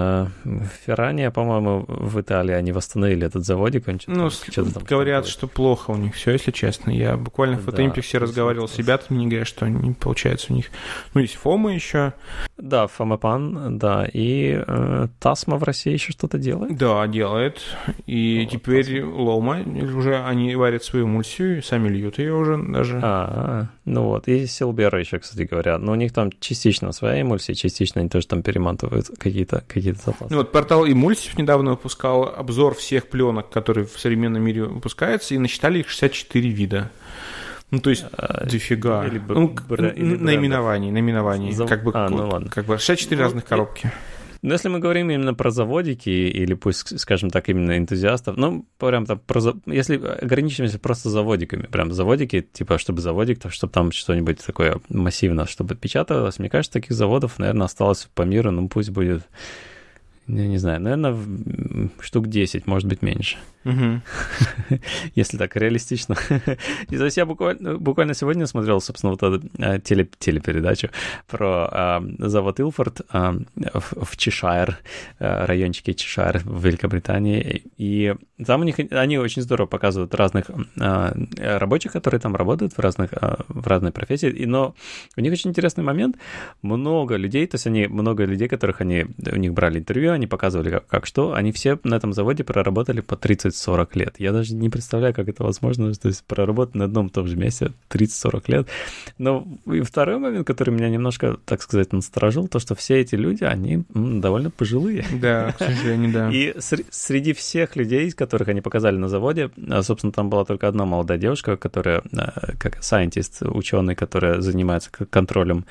Ferrania, по-моему, в Италии они восстановили этот заводик. Он ну, что-то там говорят, что плохо у них все, если честно. Я буквально в фотоимпексе да, разговаривал с ребятами, мне говорят, что не получается у них. Ну, есть Фома еще. Да, Фомапан, да. И э, Тасма в России еще что-то делает? Да, делает. И вот, теперь Тасма. Лома уже они варят свою эмульсию, сами льют ее уже даже. А, ну вот. И Силбера еще, кстати говоря. Но у них там частично своя эмульсия, частично они тоже там перематывают какие-то, какие-то запасы. Ну вот портал Эмульсив недавно выпускал обзор всех пленок, которые в современном мире выпускаются, и насчитали их шестьдесят четыре вида. Ну, то есть, а, дофига. Или б... ну, бр... или наименований, наименований. Зав... Как бы, а, ну, ладно. Как бы шестьдесят четыре ну, разных коробки. Но если мы говорим именно про заводики, или пусть, скажем так, именно энтузиастов, ну, прям там, про, если ограничимся просто заводиками, прям заводики, типа, чтобы заводик, то чтобы там что-нибудь такое массивное, чтобы печаталось, мне кажется, таких заводов, наверное, осталось по миру, ну, пусть будет... Я не знаю, наверное, штук десять, может быть, меньше. Uh-huh. Если так реалистично. И то есть я буквально, буквально сегодня смотрел, собственно, вот эту теле, телепередачу про а, завод Илфорд а, в, в Чешайр, а, райончике Чешайр в Великобритании. И там у них, они очень здорово показывают разных а, рабочих, которые там работают в разных, а, в разной профессии. И, но у них очень интересный момент. Много людей, то есть они, много людей, которых они, у них брали интервью, они показывали, как, как что, они все на этом заводе проработали по тридцать-сорок лет. Я даже не представляю, как это возможно, то есть проработать на одном и том же месте тридцать-сорок лет. Но и второй момент, который меня немножко, так сказать, насторожил, то, что все эти люди, они м, довольно пожилые. Да, к сожалению, да. И ср- среди всех людей, которых они показали на заводе, собственно, там была только одна молодая девушка, которая, как scientist, ученый, которая занимается контролем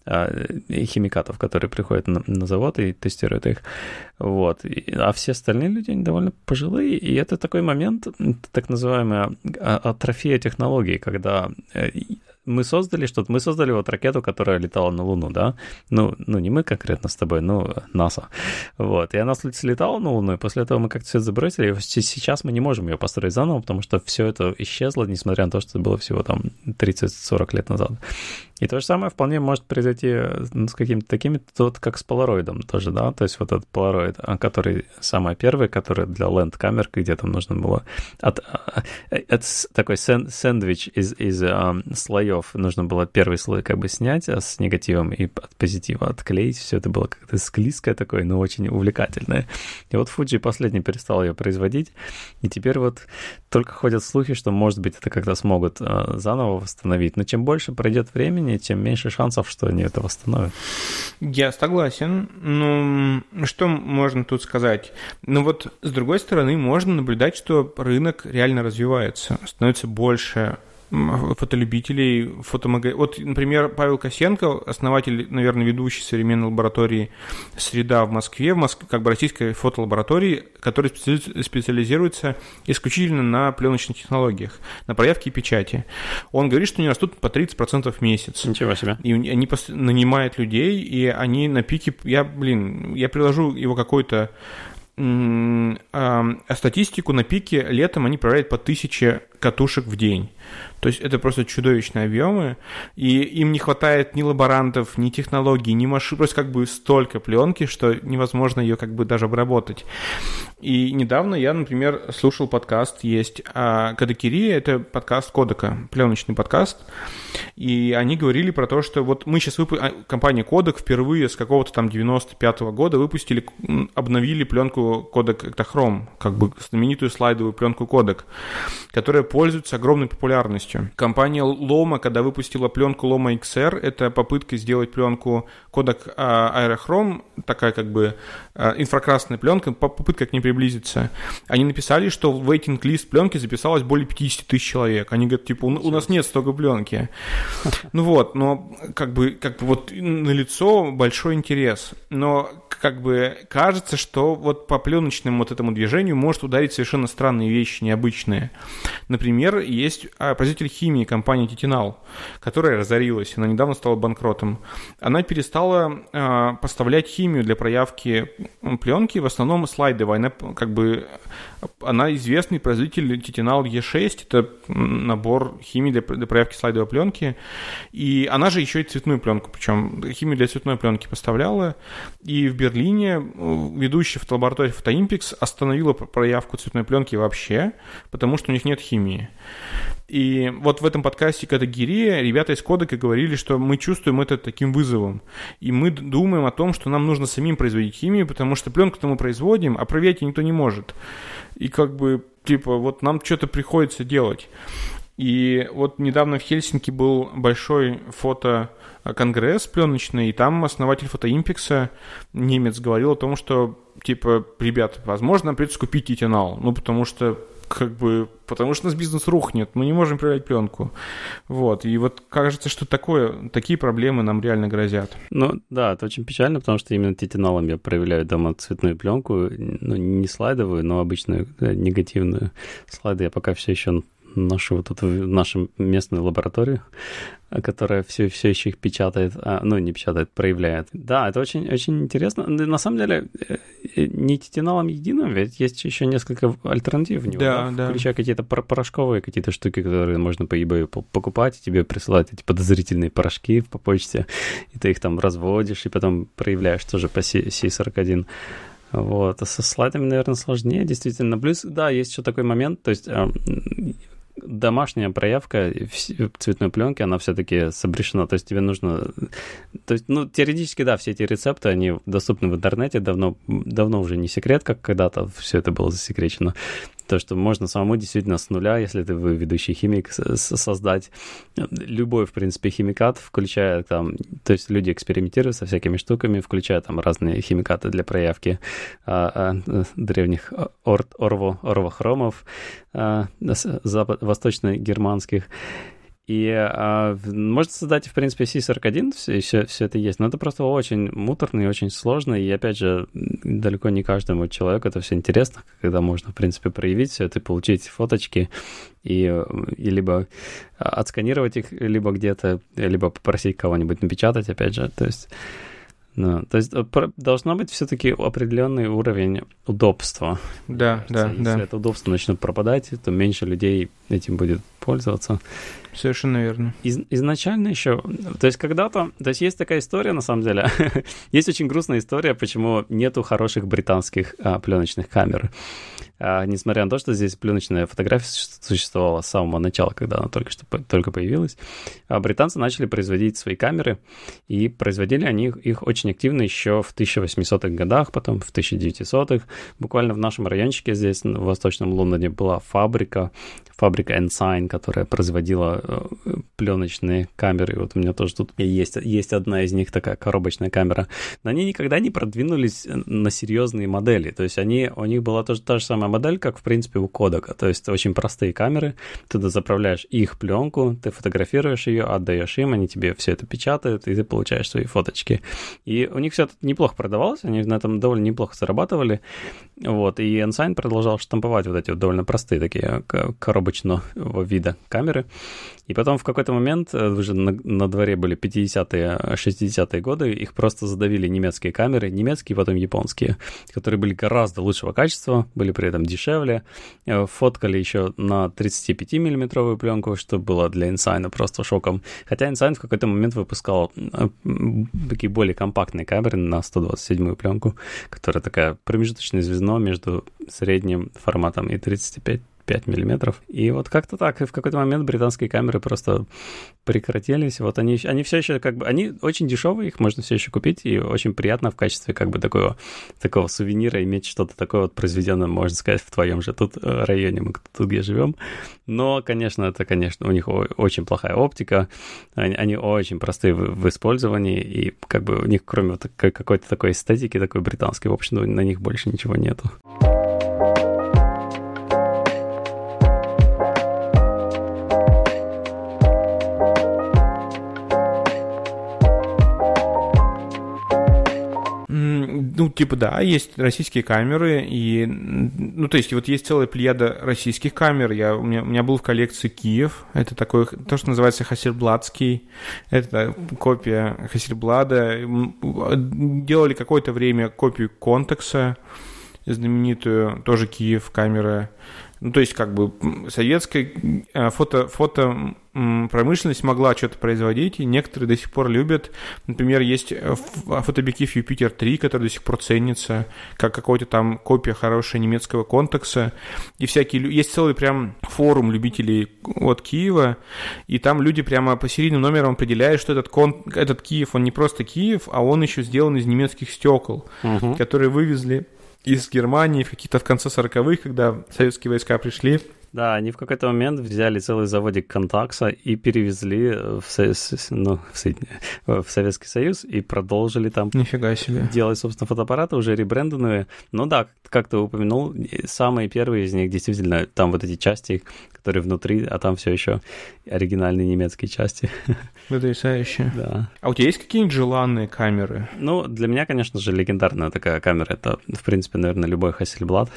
химикатов, которые приходят на, на завод и тестируют их. Вот. И, а все остальные люди, они довольно пожилые, и это такой момент, так называемая атрофия технологий, когда мы создали что-то, мы создали вот ракету, которая летала на Луну, да, ну, ну не мы конкретно с тобой, ну, НАСА, вот, и она слетала на Луну, и после этого мы как-то все это забросили, и сейчас мы не можем ее построить заново, потому что все это исчезло, несмотря на то, что это было всего там тридцать-сорок лет назад. И то же самое вполне может произойти с какими-то такими, вот как с полароидом тоже, да, то есть вот этот полароид, который самый первый, который для ленд-камер, где там нужно было от, от такой сэндвич из, из um, слоев, нужно было первый слой как бы снять с негативом и от позитива отклеить, все это было как-то склизкое такое, но очень увлекательное. И вот Fuji последний перестал ее производить, и теперь вот только ходят слухи, что, может быть, это как-то смогут uh, заново восстановить, но чем больше пройдет времени, тем меньше шансов, что они это восстановят. Я согласен. Ну, что можно тут сказать? Ну вот, с другой стороны, можно наблюдать, что рынок реально развивается, становится больше фотолюбителей, фотомага... Вот, например, Павел Косенко, основатель, наверное, ведущей современной лаборатории «Среда» в Москве, в Моск... как бы российской фотолаборатории, которая специализируется исключительно на пленочных технологиях, на проявке и печати. Он говорит, что они растут по тридцать процентов в месяц. Ничего себе. И они пос... нанимают людей, и они на пике... Я, блин, я приложу его какой-то а статистику на пике летом они проверяют по тысяче катушек в день. То есть это просто чудовищные объемы, и им не хватает ни лаборантов, ни технологий, ни машин, просто как бы столько пленки, что невозможно ее как бы даже обработать. И недавно я, например, слушал подкаст, есть Кодекерия, это подкаст Кодека, пленочный подкаст, и они говорили про то, что вот мы сейчас, вып... компания Кодек впервые с какого-то там девяносто пятого года выпустили, обновили пленку Кодек Ektachrome, как бы знаменитую слайдовую пленку Кодек, которая пользуется огромной популярностью. Компания Loma, когда выпустила пленку Loma икс ар, это попытка сделать пленку Kodak Aerochrome, такая как бы инфракрасная пленка, попытка к ней приблизиться. Они написали, что в waiting-лист пленки записалось более пятьдесят тысяч человек. Они говорят, типа, у нас нет столько пленки. Ну вот, но как бы, как бы вот налицо большой интерес. Но как бы кажется, что вот по пленочному вот этому движению может ударить совершенно странные вещи, необычные. Например, есть производитель химии, компания Titanal, которая разорилась, она недавно стала банкротом. Она перестала э, поставлять химию для проявки пленки, в основном слайдовой. Она, как бы, она известный производитель Titanal и шесть, это набор химии для, для проявки слайдовой пленки. И она же еще и цветную пленку, причем химию для цветной пленки поставляла. И в Берлине ведущая фотолаборатория Photoimpex остановила проявку цветной пленки вообще, потому что у них нет химии. И вот в этом подкасте «Катагирия» ребята из Кодека говорили, что мы чувствуем это таким вызовом. И мы думаем о том, что нам нужно самим производить химию, потому что пленку-то мы производим, а проверять никто не может. И как бы, типа, вот нам что-то приходится делать. И вот недавно в Хельсинки был большой фотоконгресс пленочный, и там основатель Photoimpex, немец, говорил о том, что, типа, ребят, возможно, нам придется купить Titanal, ну, потому что как бы, потому что у нас бизнес рухнет, мы не можем проявлять пленку. Вот, и вот кажется, что такое, такие проблемы нам реально грозят. Ну, да, это очень печально, потому что именно титаналом я проявляю дома цветную пленку, ну, не слайдовую, но обычную, да, негативную. Слайды я пока все еще ношу вот тут в нашу местную лабораторию, которая все, все еще их печатает, а, ну, не печатает, проявляет. Да, это очень, очень интересно. На самом деле, не титаналом единым, ведь есть еще несколько альтернатив в него, да, да, да. Включая какие-то порошковые какие-то штуки, которые можно по eBay покупать, и тебе присылают эти подозрительные порошки по почте, и ты их там разводишь, и потом проявляешь тоже по си сорок один. Вот, а со слайдами, наверное, сложнее, действительно. Плюс, да, есть еще такой момент, то есть домашняя проявка цветной пленки, она все-таки сопряжена, то есть тебе нужно... То есть, ну, теоретически, да, все эти рецепты, они доступны в интернете, давно, давно уже не секрет, как когда-то все это было засекречено. То, что можно самому действительно с нуля, если ты ведущий химик, создать любой, в принципе, химикат, включая там... То есть люди экспериментируют со всякими штуками, включая там разные химикаты для проявки а, а, древних ор, орво, орвохромов а, запад, восточно-германских. И а, можно создать, в принципе, си сорок один, все, все, все это есть, но это просто очень муторно и очень сложно, и, опять же, далеко не каждому человеку это все интересно, когда можно, в принципе, проявить все это, получить фоточки и, и либо отсканировать их, либо где-то, либо попросить кого-нибудь напечатать, опять же, то есть... Ну, то есть должно быть все-таки определенный уровень удобства. Да, да, Если да. это удобство начнет пропадать, то меньше людей этим будет пользоваться. Совершенно верно. Из, изначально еще, то есть когда-то, то есть есть такая история, на самом деле, есть очень грустная история, почему нету хороших британских а, пленочных камер. А, несмотря на то, что здесь пленочная фотография существовала с самого начала, когда она только что только появилась, а британцы начали производить свои камеры, и производили они их очень активно еще в тысяча восьмисотых годах, потом в тысяча девятисотых. Буквально в нашем райончике здесь, в Восточном Лондоне, была фабрика, фабрика Ensign, которая производила э, пленочные камеры. Вот у меня тоже тут есть, есть одна из них, такая коробочная камера. Но они никогда не продвинулись на серьезные модели. То есть они, у них была тоже та же самая модель, как, в принципе, у Кодека. То есть очень простые камеры. Ты туда заправляешь их пленку, ты фотографируешь ее, отдаешь им, они тебе все это печатают, и ты получаешь свои фоточки. И у них все это неплохо продавалось, они на этом довольно неплохо зарабатывали. Вот. И Ensign продолжал штамповать вот эти вот довольно простые такие коробочные вида камеры. И потом в какой-то момент, уже на, на дворе были пятидесятые, шестидесятые годы, их просто задавили немецкие камеры, немецкие, потом японские, которые были гораздо лучшего качества, были при этом дешевле. Фоткали еще на тридцатипятимиллиметровую пленку, что было для Ensign просто шоком. Хотя Ensign в какой-то момент выпускал такие более компактные камеры на сто двадцать седьмую пленку, которая такая промежуточное звено между средним форматом и тридцать пять миллиметров. И вот как-то так, и в какой-то момент британские камеры просто прекратились. Вот они, они все еще как бы, они очень дешевые, их можно все еще купить, и очень приятно в качестве как бы такого, такого сувенира иметь что-то такое вот произведенное, можно сказать, в твоем же тут районе, мы тут где живем. Но, конечно, это, конечно, у них очень плохая оптика, они, они очень простые в, в использовании, и как бы у них, кроме вот какой-то такой эстетики, такой британской, в общем, на них больше ничего нету. Ну, типа, да, есть российские камеры, и, ну, то есть, вот есть целая плеяда российских камер. Я, у, меня, у меня был в коллекции Киев, это такой, то, что называется Хассельбладский, это копия Хассельблада. Делали какое-то время копию Контекса, знаменитую, тоже Киев, камера. Ну, то есть, как бы, советская фото, фото промышленность могла что-то производить, и некоторые до сих пор любят. Например, есть фотообъектив Юпитер три, который до сих пор ценится, как какой-то там копия хорошая немецкого Контекса. И всякие... Есть целый прям форум любителей от Киева, и там люди прямо по серийным номерам определяют, что этот, кон... этот Киев, он не просто Киев, а он еще сделан из немецких стекол, угу. которые вывезли из Германии в какие-то в конце сороковых, когда советские войска пришли. Да, они в какой-то момент взяли целый заводик Контакса и перевезли в, ну, в, в Советский Союз и продолжили там Нифига себе. делать, собственно, фотоаппараты, уже ребренденные. Ну да, как ты упомянул, самые первые из них действительно, там вот эти части, которые внутри, а там все еще оригинальные немецкие части. Потрясающе. Да. А у тебя есть какие-нибудь желанные камеры? Ну, для меня, конечно же, легендарная такая камера. Это, в принципе, наверное, любой Hasselblad.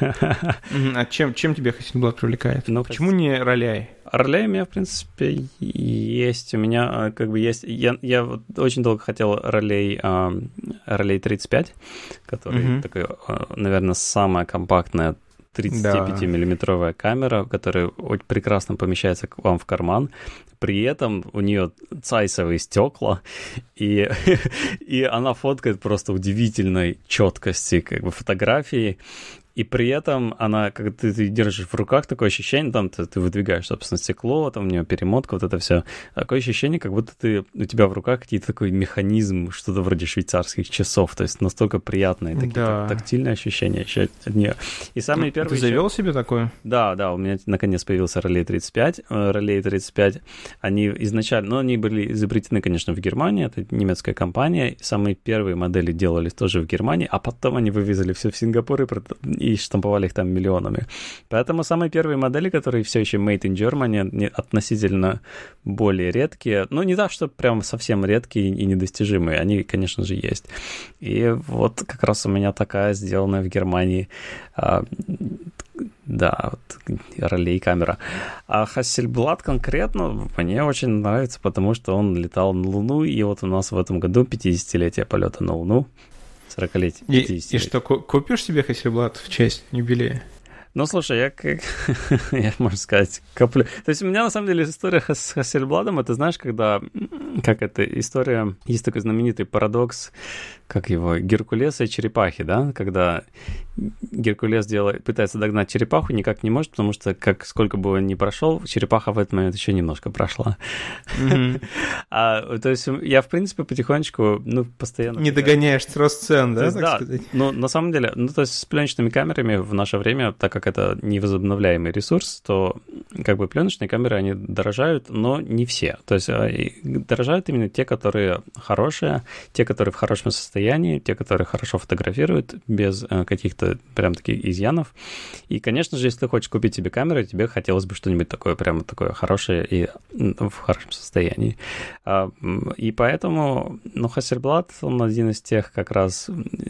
А чем, чем тебе Hasselblad привлекает? Ну, почему не Роляй? Роляй у меня, в принципе, есть. У меня как бы есть... Я, я вот очень долго хотел Роляй, Роляй тридцать пять, который mm-hmm. такой, наверное, самая компактная тридцатипятимиллиметровая камера, которая прекрасно помещается к вам в карман. При этом у нее цайсовые стекла, и, и она фоткает просто удивительной четкости как бы фотографии. И при этом она, когда ты, ты держишь в руках, такое ощущение, там ты, ты выдвигаешь, собственно, стекло, там у нее перемотка, вот это все. Такое ощущение, как будто ты, у тебя в руках какие-то такой механизм, что-то вроде швейцарских часов. То есть настолько приятные такие да. тактильные ощущения еще от нее. И самые первые... Ты завел еще... себе такое? Да, да, у меня наконец появился Роляй тридцать пять. Роляй тридцать пять, они изначально, ну, они были изобретены, конечно, в Германии, это немецкая компания. Самые первые модели делались тоже в Германии, а потом они вывезли все в Сингапур и и штамповали их там миллионами. Поэтому самые первые модели, которые все еще made in Germany, относительно более редкие, ну, не так, что прям совсем редкие и недостижимые, они, конечно же, есть. И вот как раз у меня такая сделанная в Германии, а, да, вот, Роляй камера. А Hasselblad конкретно мне очень нравится, потому что он летал на Луну, и вот у нас в этом году пятидесятилетие полета на Луну. сорокалетие. И, и что, купишь себе Hasselblad в честь юбилея? Ну, слушай, я, как, я, можно сказать, коплю. То есть у меня, на самом деле, история с Hasselblad'ом, это, знаешь, когда, как эта история, есть такой знаменитый парадокс, как его, Геркулеса и черепахи, да, когда Геркулес делает, пытается догнать черепаху, никак не может, потому что, как сколько бы он ни прошел, черепаха в этот момент еще немножко прошла. Mm-hmm. а, то есть я, в принципе, потихонечку, ну, постоянно... Не догоняешь рост цен, да, так да, сказать? Ну, на самом деле, ну, то есть с пленочными камерами в наше время, так как это невозобновляемый ресурс, то как бы пленочные камеры, они дорожают, но не все. То есть дорожают именно те, которые хорошие, те, которые в хорошем состоянии, те, которые хорошо фотографируют, без каких-то прям таких изъянов. И, конечно же, если ты хочешь купить себе камеру, тебе хотелось бы что-нибудь такое, прямо такое хорошее и в хорошем состоянии. И поэтому, ну, Hasselblad, он один из тех как раз...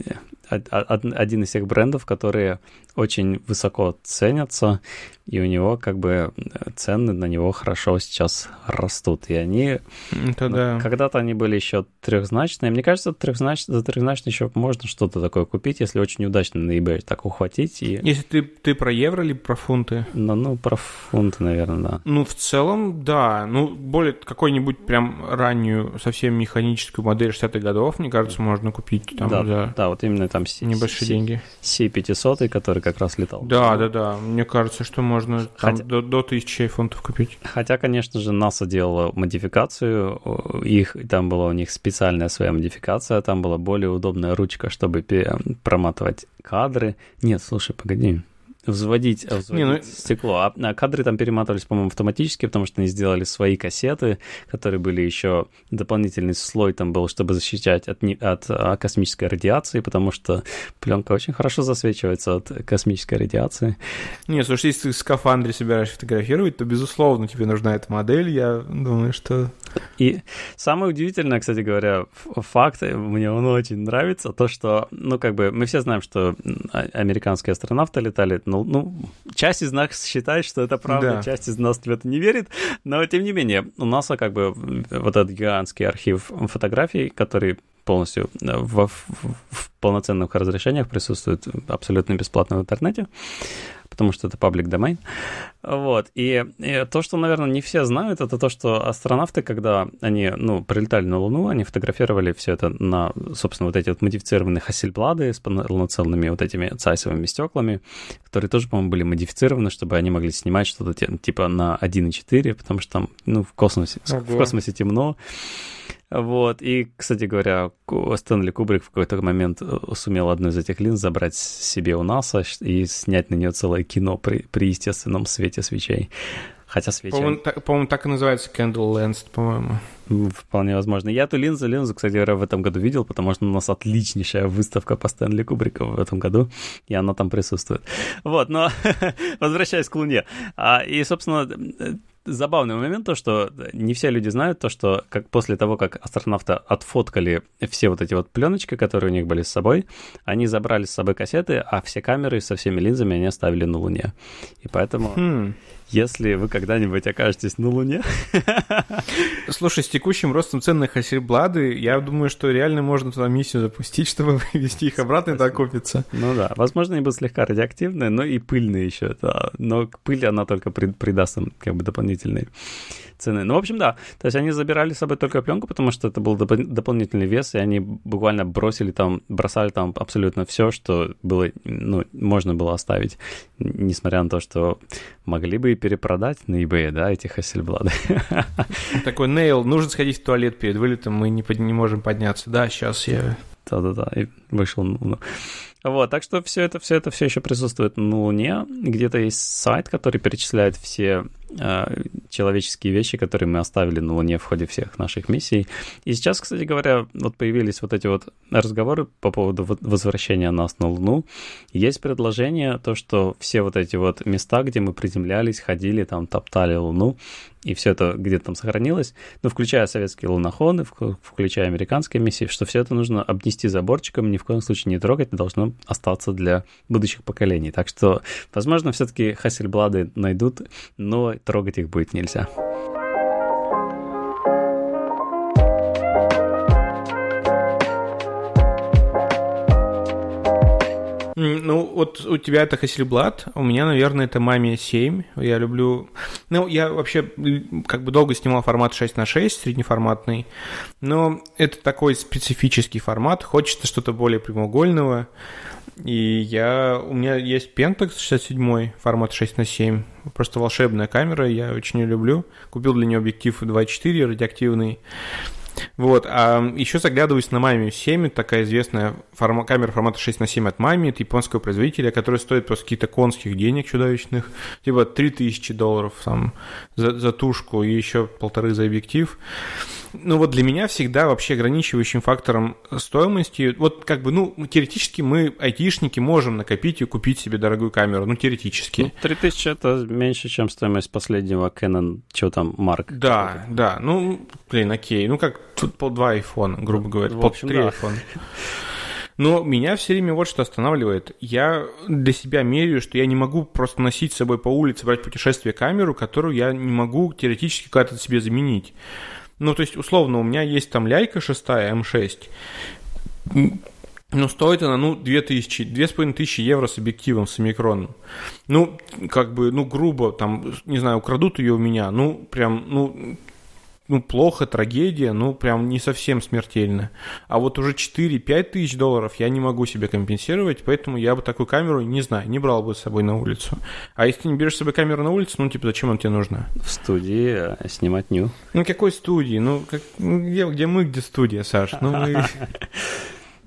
один из тех брендов, которые очень высоко ценятся, и у него как бы цены на него хорошо сейчас растут. И они... Это ну, да. Когда-то они были еще трехзначные. Мне кажется, трехзнач... за трехзначные еще можно что-то такое купить, если очень удачно на eBay так ухватить. И... Если ты, ты про евро или про фунты? Ну, ну, про фунты, наверное, да. Ну, в целом, да. Ну, более какой-нибудь прям раннюю, совсем механическую модель шестидесятых годов, мне кажется, можно купить там да, за да, вот именно там небольшие деньги. си пятьсот, который как раз летал. Да, да, да. Мне кажется, что можно там, Хотя... до, до тысячи фунтов купить. Хотя, конечно же, НАСА делала модификацию, их, там была у них специальная своя модификация, там была более удобная ручка, чтобы проматывать кадры. Нет, слушай, погоди. взводить, взводить не, ну... стекло. А, а кадры там перематывались, по-моему, автоматически, потому что они сделали свои кассеты, которые были еще дополнительный слой там был, чтобы защищать от, от, от космической радиации, потому что пленка очень хорошо засвечивается от космической радиации. Нет, слушай, если ты в скафандре собираешь фотографировать, то, безусловно, тебе нужна эта модель. Я думаю, что... И самое удивительное, кстати говоря, факт, мне он очень нравится, то, что, ну, как бы, мы все знаем, что американские астронавты летали, ну, ну часть из нас считает, что это правда, да. Часть из нас в это не верит, но, тем не менее, у НАСА, как бы, вот этот гигантский архив фотографий, который полностью в, в, в полноценных разрешениях присутствует абсолютно бесплатно в интернете, потому что это public domain. Вот. И, и то, что, наверное, не все знают, это то, что астронавты, когда они, ну, прилетали на Луну, они фотографировали все это на, собственно, вот эти вот модифицированные Hasselblad с полноценными вот этими цайсовыми стеклами, которые тоже, по-моему, были модифицированы, чтобы они могли снимать что-то типа на один и четыре, потому что там, ну, в космосе, в космосе темно. Вот, и, кстати говоря, Стэнли Кубрик в какой-то момент сумел одну из этих линз забрать себе у НАСА и снять на нее целое кино при, при естественном свете свечей. Хотя свечи... По-моему, так, по-моему, так и называется Candle Lens, по-моему. Вполне возможно. Я эту линзу, линзу, кстати говоря, в этом году видел, потому что у нас отличнейшая выставка по Стэнли Кубрику в этом году, и она там присутствует. Вот, но возвращаясь к Луне. А, и, собственно... Забавный момент то, что не все люди знают то, что как после того, как астронавты отфоткали все вот эти вот пленочки, которые у них были с собой, они забрали с собой кассеты, а все камеры со всеми линзами они оставили на Луне. И поэтому, хм. если вы когда-нибудь окажетесь на Луне... Слушай, с текущим ростом цен на Hasselblad, я думаю, что реально можно туда миссию запустить, чтобы вывести их обратно, и так купиться. Ну да, возможно, они будут слегка радиоактивные, но и пыльные еще. Да. Но пыль, она только придаст им как бы дополнительные цены. Ну, в общем, да. То есть они забирали с собой только пленку, потому что это был доп- дополнительный вес, и они буквально бросили там, бросали там абсолютно все, что было, ну, можно было оставить, несмотря на то, что могли бы и перепродать на eBay, да, эти Hasselblad. Такой Нейл, нужно сходить в туалет перед вылетом, мы не, под, не можем подняться. Да, сейчас я... Да-да-да, и вышел на Луну. Вот, так что все это, все это все еще присутствует на Луне. Где-то есть сайт, который перечисляет все э, человеческие вещи, которые мы оставили на Луне в ходе всех наших миссий. И сейчас, кстати говоря, вот появились вот эти вот разговоры по поводу возвращения нас на Луну. Есть предложение, то, что все вот эти вот места, где мы приземлялись, ходили, там, топтали Луну, и все это где-то там сохранилось, ну, включая советские луноходы, включая американские миссии, что все это нужно обнести заборчиком, ни в коем случае не трогать, не должно остаться для будущих поколений. Так что, возможно, все-таки Hasselblad найдут, но трогать их будет нельзя. Ну, вот у тебя это Hasselblad, у меня, наверное, это Mamiya семь. Я люблю... Ну, я вообще как бы долго снимал формат шесть на шесть, среднеформатный, но это такой специфический формат, хочется что-то более прямоугольного. И я... у меня есть Pentax шестьдесят семь, формат шесть на семь, просто волшебная камера, я очень ее люблю. Купил для нее объектив два и четыре радиоактивный. Вот, а еще заглядываюсь на Mamiya семь, такая известная форма, камера формата шесть на семь от Mamiya, от японского производителя, которая стоит просто каких-то конских денег чудовищных, типа три тысячи долларов там, за, за тушку и еще полторы за объектив. Ну вот для меня всегда вообще ограничивающим фактором стоимости, вот как бы, ну, теоретически мы, айтишники, можем накопить и купить себе дорогую камеру, ну, теоретически. Ну, три тысячи это меньше, чем стоимость последнего Canon, что там, Mark. Да, да, ну, блин, окей, ну, как тут по два айфона, грубо говоря, по три айфона. Но меня все время вот что останавливает. Я для себя меряю, что я не могу просто носить с собой по улице, брать в путешествие камеру, которую я не могу теоретически как-то себе заменить. Ну, то есть, условно, у меня есть там Leica шестая эм шесть, но стоит она, ну, две тысячи, две с половиной тысячи евро с объективом, с омикроном. Ну, как бы, ну, грубо, там, не знаю, украдут ее у меня, ну, прям, ну... Ну, плохо, трагедия, ну, прям не совсем смертельно. А вот уже четыре-пять тысяч долларов я не могу себе компенсировать, поэтому я бы такую камеру, не знаю, не брал бы с собой на улицу. А если ты не берешь с собой камеру на улицу, ну, типа, зачем она тебе нужна? В студии снимать ню. Ну, какой студии? Ну, как, где, где мы, где студия, Саш? Ну, мы...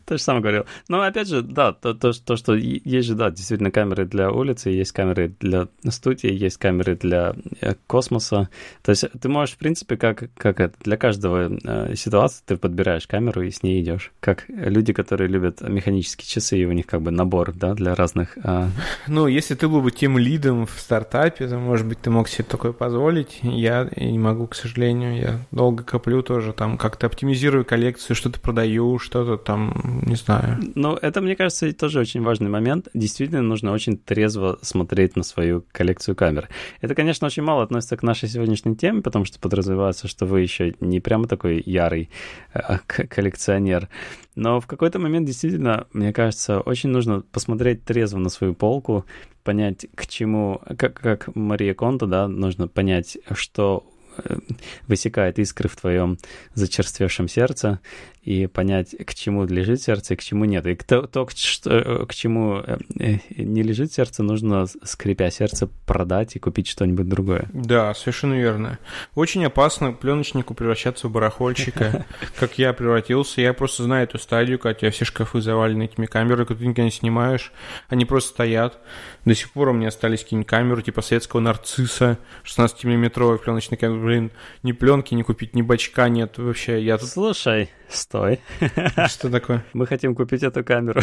То же самое говорил. Но опять же, да, то, то, то, что есть же, да, действительно камеры для улицы, есть камеры для студии, есть камеры для космоса. То есть ты можешь, в принципе, как, как это, для каждого э, ситуации ты подбираешь камеру и с ней идешь. Как люди, которые любят механические часы, и у них как бы набор, да, для разных... Э... Ну, если ты был бы тем лидом в стартапе, то, может быть, ты мог себе такое позволить. Я не могу, к сожалению. Я долго коплю тоже, там как-то оптимизирую коллекцию, что-то продаю, что-то там, не знаю. Ну, это, мне кажется, тоже очень важный момент. Действительно, нужно очень трезво смотреть на свою коллекцию камер. Это, конечно, очень мало относится к нашей сегодняшней теме, потому что подразумевается, что вы еще не прямо такой ярый э, коллекционер. Но в какой-то момент действительно, мне кажется, очень нужно посмотреть трезво на свою полку, понять, к чему, как, как Мария Кондо, да, нужно понять, что высекает искры в твоем зачерствевшем сердце, и понять, к чему лежит сердце и к чему нет. И то, то к, что, к чему не лежит сердце, нужно, скрипя сердце, продать и купить что-нибудь другое. Да, совершенно верно. Очень опасно пленочнику превращаться в барахольщика, как я превратился. Я просто знаю эту стадию, когда у тебя все шкафы завалены этими камерами, которые ты никогда не снимаешь. Они просто стоят. До сих пор у меня остались какие-нибудь камеры, типа советского нарцисса, шестнадцатимиллиметровый пленочный камера. Блин, ни пленки не купить, ни бачка нет вообще. Я тут... Слушай, стой. Что такое? Мы хотим купить эту камеру.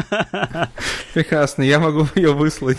Прекрасно, я могу ее выслать.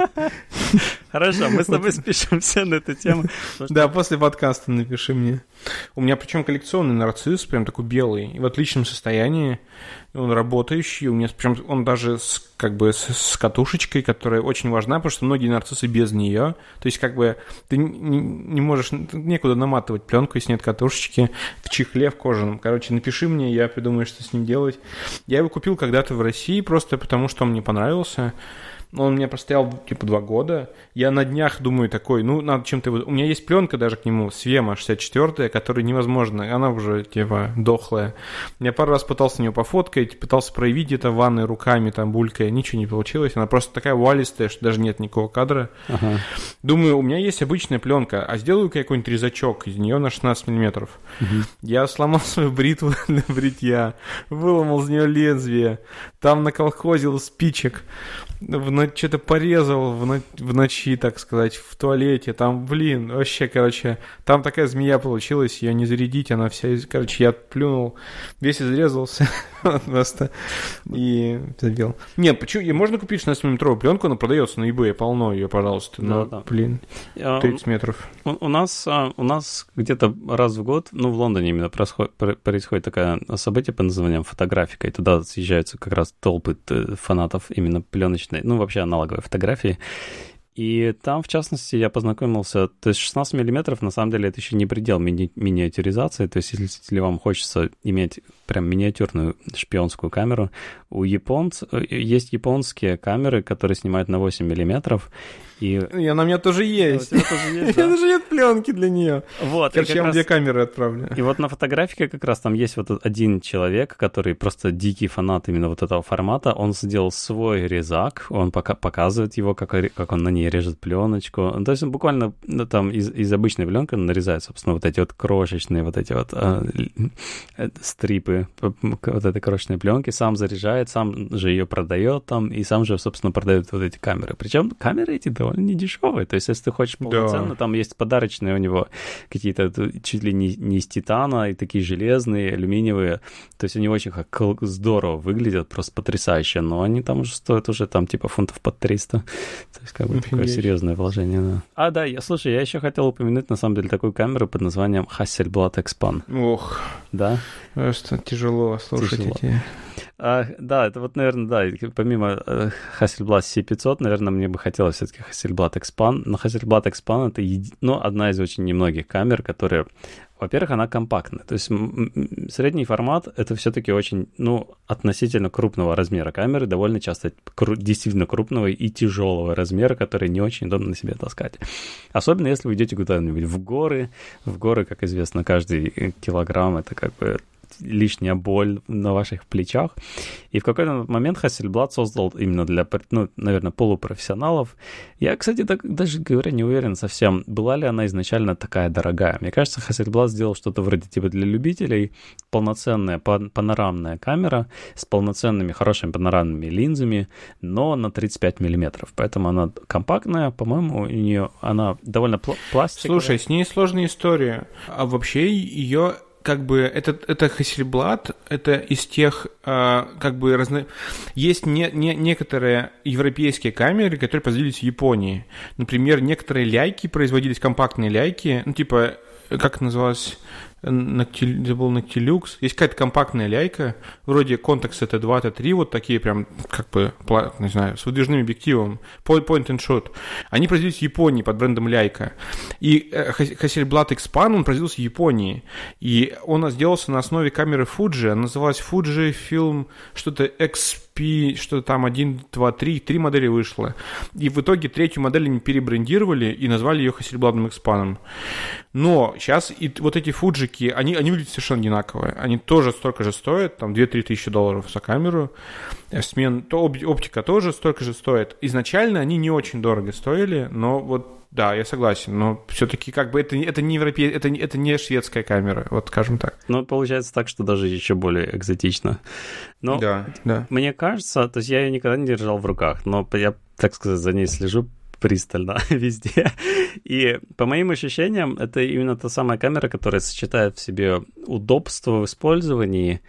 Хорошо, мы с тобой спишемся на эту тему. Да, после подкаста напиши мне. У меня причем коллекционный нарцисс, прям такой белый, в отличном состоянии. Он работающий, у меня причем он даже с, как бы с, с катушечкой, которая очень важна, потому что многие нарциссы без нее. То есть как бы ты не, не можешь, некуда наматывать пленку, если нет катушечки, в чехле в кожаном. Короче, напиши мне, я придумаю, что с ним делать. Я его купил когда-то в России просто потому, что он мне понравился. Он у меня простоял типа два года. Я на днях думаю такой, ну, надо чем-то... У меня есть пленка даже к нему, Свема шестьдесят четыре, которая невозможно, она уже типа дохлая. Я пару раз пытался на нее пофоткать, пытался проявить это в ванной руками, там, булькая, ничего не получилось. Она просто такая валистая, что даже нет никакого кадра. Ага. Думаю, у меня есть обычная пленка, а сделаю-ка я какой-нибудь резачок из нее на шестнадцать миллиметров. Угу. Я сломал свою бритву для бритья, выломал из нее лезвие, там наколхозил спичек, в что-то порезал в, но... в ночи, так сказать, в туалете. Там, блин, вообще, короче, там такая змея получилась, ее не зарядить, она вся, короче, я плюнул, весь изрезался просто и забил. Нет, почему? Можно купить шестнадцатимиллиметровую пленку, она продается на eBay, полно ее, пожалуйста. Но, да, да. Блин, тридцать метров. У, у нас, у нас где-то раз в год, ну, в Лондоне именно происходит, происходит такое событие под названием фотографика, и туда съезжаются как раз толпы фанатов именно пленочной, ну, вообще аналоговой фотографии. И там, в частности, я познакомился... То есть шестнадцать миллиметров, на самом деле, это еще не предел мини- миниатюризации. То есть если вам хочется иметь прям миниатюрную шпионскую камеру, у японцев... Есть японские камеры, которые снимают на восемь миллиметров. И... и она у меня тоже есть. У тебя тоже есть, да? У меня даже нет пленки для нее. Вот. Короче, я вам две камеры отправлю. И вот на фотографике как раз там есть вот один человек, который просто дикий фанат именно вот этого формата. Он сделал свой резак, он пока показывает его, как, как он на ней режет пленочку. То есть он буквально ну, там из, из обычной пленки он нарезает, собственно, вот эти вот крошечные вот эти вот а, стрипы вот этой крошечной пленки, сам заряжает, сам же ее продает там, и сам же, собственно, продает вот эти камеры. Причем камеры эти довольно не дешевые. То есть, если ты хочешь полноценно, да. Там есть подарочные у него какие-то чуть ли не, не из титана, и такие железные, алюминиевые. То есть, они очень как здорово выглядят, просто потрясающе. Но они там уже стоят уже там типа фунтов под триста. То есть, как бы такое серьезное вложение. Да. А, да, я, слушай, я еще хотел упомянуть, на самом деле, такую камеру под названием Hasselblad Xpan. Ох. Да? Просто тяжело слушать тяжело. Эти... А, да, это вот, наверное, да, помимо э, Hasselblad си пятьсот, наверное, мне бы хотелось все-таки Hasselblad Xpan, но Hasselblad Xpan — это еди... ну, одна из очень немногих камер, которые, во-первых, она компактная, то есть м- м- средний формат — это все-таки очень, ну, относительно крупного размера камеры, довольно часто кру- действительно крупного и тяжелого размера, который не очень удобно на себе таскать. Особенно, если вы идете куда-нибудь в горы, в горы, как известно, каждый килограмм — это как бы лишняя боль на ваших плечах. И в какой-то момент Hasselblad создал именно для, ну, наверное, полупрофессионалов. Я, кстати, так, даже говоря, не уверен совсем, была ли она изначально такая дорогая. Мне кажется, Hasselblad сделал что-то вроде типа для любителей, полноценная панорамная камера с полноценными, хорошими панорамными линзами, но на тридцать пять миллиметров. Поэтому она компактная, по-моему, у нее она довольно пл- пластиковая. Слушай, с ней сложная история. А вообще ее... Как бы это, это Hasselblad, это из тех, э, как бы, разно... есть не, не, некоторые европейские камеры, которые производились в Японии. Например, некоторые ляйки производились, компактные ляйки, ну, типа, как это называлось, Noctil... забыл, Noctilux. Есть какая-то компактная ляйка, вроде Contax ти два, ти три, вот такие прям, как бы, не знаю, с выдвижным объективом, point and shoot. Они производились в Японии под брендом Leica. И Hasselblad X-Pan, он производился в Японии. И он сделался на основе камеры Fuji, она называлась Fuji Film, что-то X P, что-то там один, два, три, три модели вышло. И в итоге третью модель они перебрендировали и назвали ее Hasselblad X-Pan. Но сейчас и вот эти фуджики, они, они выглядят совершенно одинаковые. Они тоже столько же стоят, там две-три тысячи долларов за камеру. Смен, то оптика тоже столько же стоит. Изначально они не очень дорого стоили, но вот да, я согласен, но все-таки как бы это, это не европе... это, это не шведская камера, вот скажем так. Ну, получается так, что даже еще более экзотично. Но да, да. Мне кажется, то есть я ее никогда не держал в руках, но я, так сказать, за ней слежу пристально везде. И по моим ощущениям, это именно та самая камера, которая сочетает в себе удобство в использовании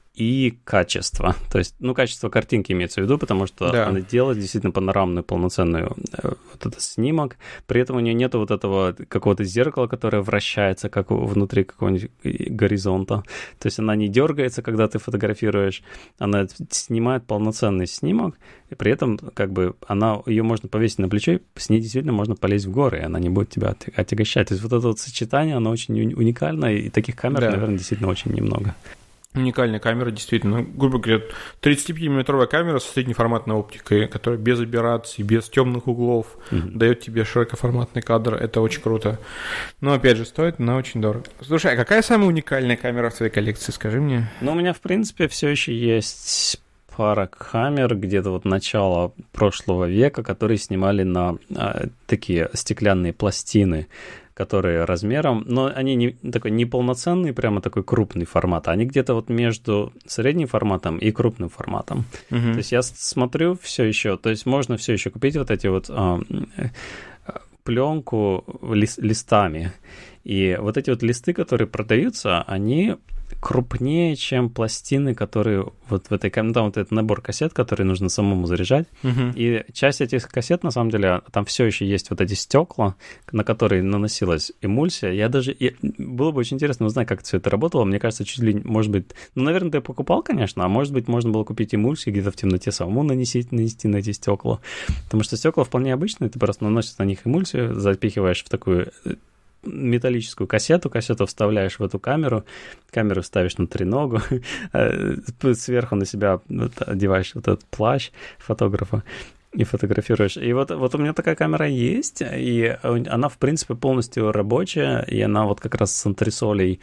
и качество. То есть, ну, качество картинки имеется в виду, потому что да. Она делает действительно панорамную, полноценную вот этот снимок. При этом у нее нету вот этого какого-то зеркала, которое вращается, как внутри какого-нибудь горизонта. То есть она не дергается, когда ты фотографируешь. Она снимает полноценный снимок, и при этом как бы она, ее можно повесить на плечо, и с ней действительно можно полезть в горы, и она не будет тебя отягощать. То есть вот это вот сочетание, оно очень уникальное, и таких камер, да. наверное, действительно очень немного. Уникальная камера, действительно. Грубо говоря, тридцатипятимиллиметровая камера со среднеформатной оптикой, которая без аберраций, без темных углов, mm-hmm. дает тебе широкоформатный кадр. Это очень круто. Но, опять же, стоит, но очень дорого. Слушай, а какая самая уникальная камера в твоей коллекции, скажи мне? Ну, у меня, в принципе, все еще есть пара камер где-то вот начала прошлого века, которые снимали на а, такие стеклянные пластины, которые размером, но они не такой неполноценный, прямо такой крупный формат, они где-то вот между средним форматом и крупным форматом. Uh-huh. То есть я смотрю все еще, то есть можно все еще купить вот эти вот а, пленку лист, листами, и вот эти вот листы, которые продаются, они крупнее, чем пластины, которые вот в этой... Ну, там вот этот набор кассет, который нужно самому заряжать. Uh-huh. И часть этих кассет, на самом деле, там все еще есть вот эти стекла, на которые наносилась эмульсия. Я даже... Я... Было бы очень интересно узнать, как все это работало. Мне кажется, чуть ли, может быть... Ну, наверное, ты покупал, конечно, а может быть, можно было купить эмульсию, где-то в темноте самому нанести, нанести на эти стекла. Потому что стекла вполне обычные, ты просто наносишь на них эмульсию, запихиваешь в такую... металлическую кассету, кассету вставляешь в эту камеру, камеру ставишь на треногу, сверху на себя одеваешь вот этот плащ фотографа и фотографируешь. И вот, вот у меня такая камера есть, и она, в принципе, полностью рабочая, и она вот как раз с антресолей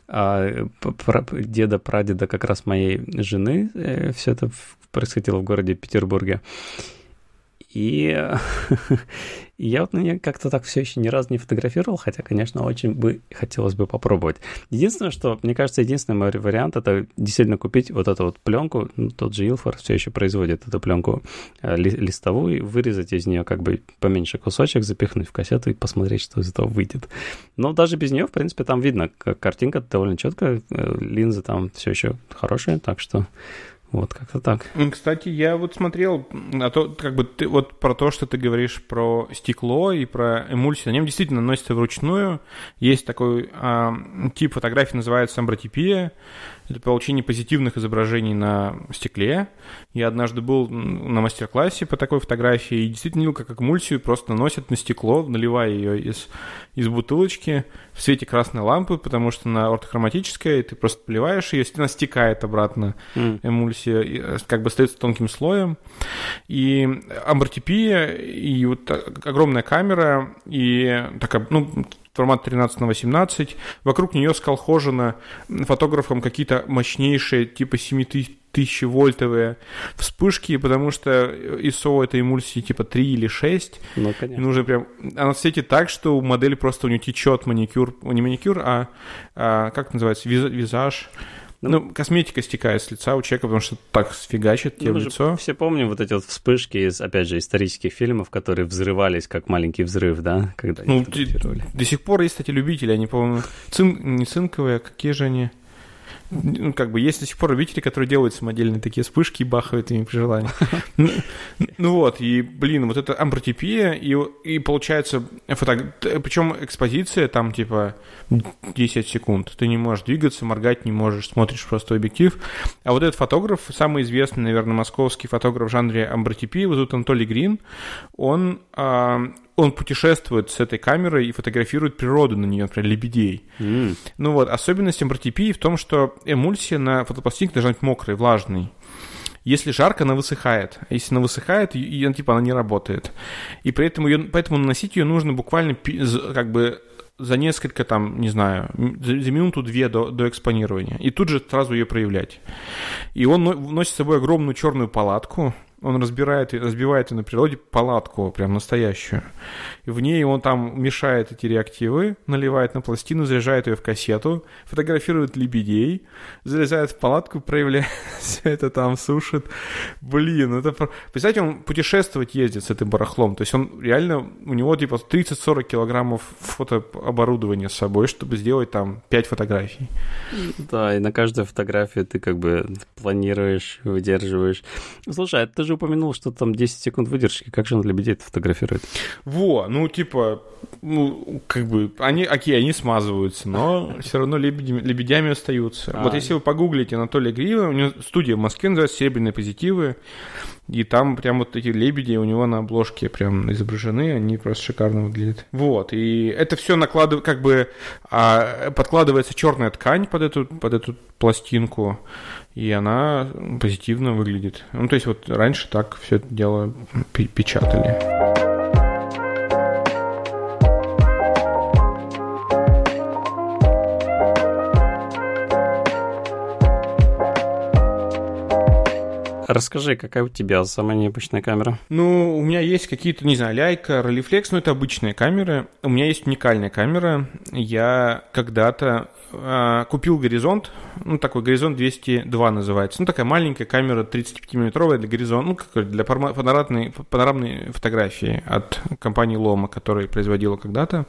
деда-прадеда как раз моей жены. Все это происходило в городе Петербурге. И я вот на нее как-то так все еще ни разу не фотографировал, хотя, конечно, очень бы хотелось бы попробовать. Единственное, что, мне кажется, единственный мой вариант — это действительно купить вот эту вот пленку, ну, тот же Ilford все еще производит эту пленку ли, листовую, вырезать из нее как бы поменьше кусочек, запихнуть в кассету и посмотреть, что из этого выйдет. Но даже без нее, в принципе, там видно, картинка довольно четкая, линзы там все еще хорошие, так что... Вот как-то так. Кстати, я вот смотрел на то, как бы ты вот про то, что ты говоришь про стекло и про эмульсию. На нем действительно наносится вручную. Есть такой а, тип фотографии, называется амбротипия. Это получение позитивных изображений на стекле. Я однажды был на мастер-классе по такой фотографии и действительно видел, как эмульсию просто наносят на стекло, наливая ее из, из бутылочки в свете красной лампы, потому что она ортохроматическая, и ты просто поливаешь ее, она стекает обратно, mm. эмульсия, как бы остается тонким слоем. И амбротипия, и вот огромная камера, и такая, ну, формат тринадцать на восемнадцать. Вокруг нее сколхожено фотографом какие-то мощнейшие, типа семитысячевольтовые вспышки, потому что ай эс о этой эмульсии типа три или шесть. Ну, конечно. Нужно прям... Она светит так, что у модели просто у нее течет маникюр, не маникюр, а, а как это называется, визаж. Ну, косметика стекает с лица у человека, потому что так сфигачит тебе ну, в лицо. Все помним вот эти вот вспышки из, опять же, исторических фильмов, которые взрывались как маленький взрыв, да? Когда ну, до сих пор есть, кстати, любители, они, по-моему, цин... не цинковые, а какие же они? Ну, как бы есть до сих пор любители, которые делают самодельные такие вспышки и бахают ими при желании. Ну вот, и, блин, вот это амбротипия, и получается, причем экспозиция там типа десять секунд. Ты не можешь двигаться, моргать не можешь, смотришь просто в объектив. А вот этот фотограф, самый известный, наверное, московский фотограф в жанре амбротипии, вот тут Анатолий Грин, он... Он путешествует с этой камерой и фотографирует природу на нее, например, лебедей. Mm. Ну вот, особенность амбротипии в том, что эмульсия на фотопластинке должна быть мокрой, влажной. Если жарко, она высыхает. Если она высыхает, и, и, типа, она не работает. И при этом ее, поэтому наносить ее нужно буквально как бы за несколько, там, не знаю, за, за минуту-две до, до экспонирования. И тут же сразу ее проявлять. И он носит с собой огромную черную палатку. Он разбирает, разбивает ее на природе палатку, прям настоящую. И в ней он там мешает эти реактивы, наливает на пластину, заряжает ее в кассету, фотографирует лебедей, залезает в палатку, проявляет все это там, сушит. Блин, это... Представьте, он путешествовать ездит с этим барахлом. То есть он реально... У него типа тридцать-сорок килограммов фотооборудования с собой, чтобы сделать там пять фотографий. Да, и на каждую фотографию ты как бы планируешь, выдерживаешь. Слушай, а ты же упомянул, что там десять секунд выдержки. Как же он лебедей-то фотографирует? Во, ну, типа, ну, как бы, они, окей, они смазываются, но все равно лебедями, лебедями остаются. А. Вот если вы погуглите Анатолия Грива, у него студия в Москве называется «Серебряные позитивы», и там прям вот эти лебеди у него на обложке прям изображены, они просто шикарно выглядят. Вот, и это все накладывает, как бы, а, подкладывается черная ткань под эту, под эту пластинку, и она позитивно выглядит. Ну, то есть вот раньше так все это дело печатали. Расскажи, какая у тебя самая необычная камера? Ну, у меня есть какие-то, не знаю, Leica, Rolleiflex, но это обычные камеры. У меня есть уникальная камера. Я когда-то э, купил горизонт, ну, такой горизонт двести два называется. Ну, такая маленькая камера тридцатипятимиллиметровая для горизонта, ну, как для панорамной, панорамной фотографии от компании Loma, которая производила когда-то.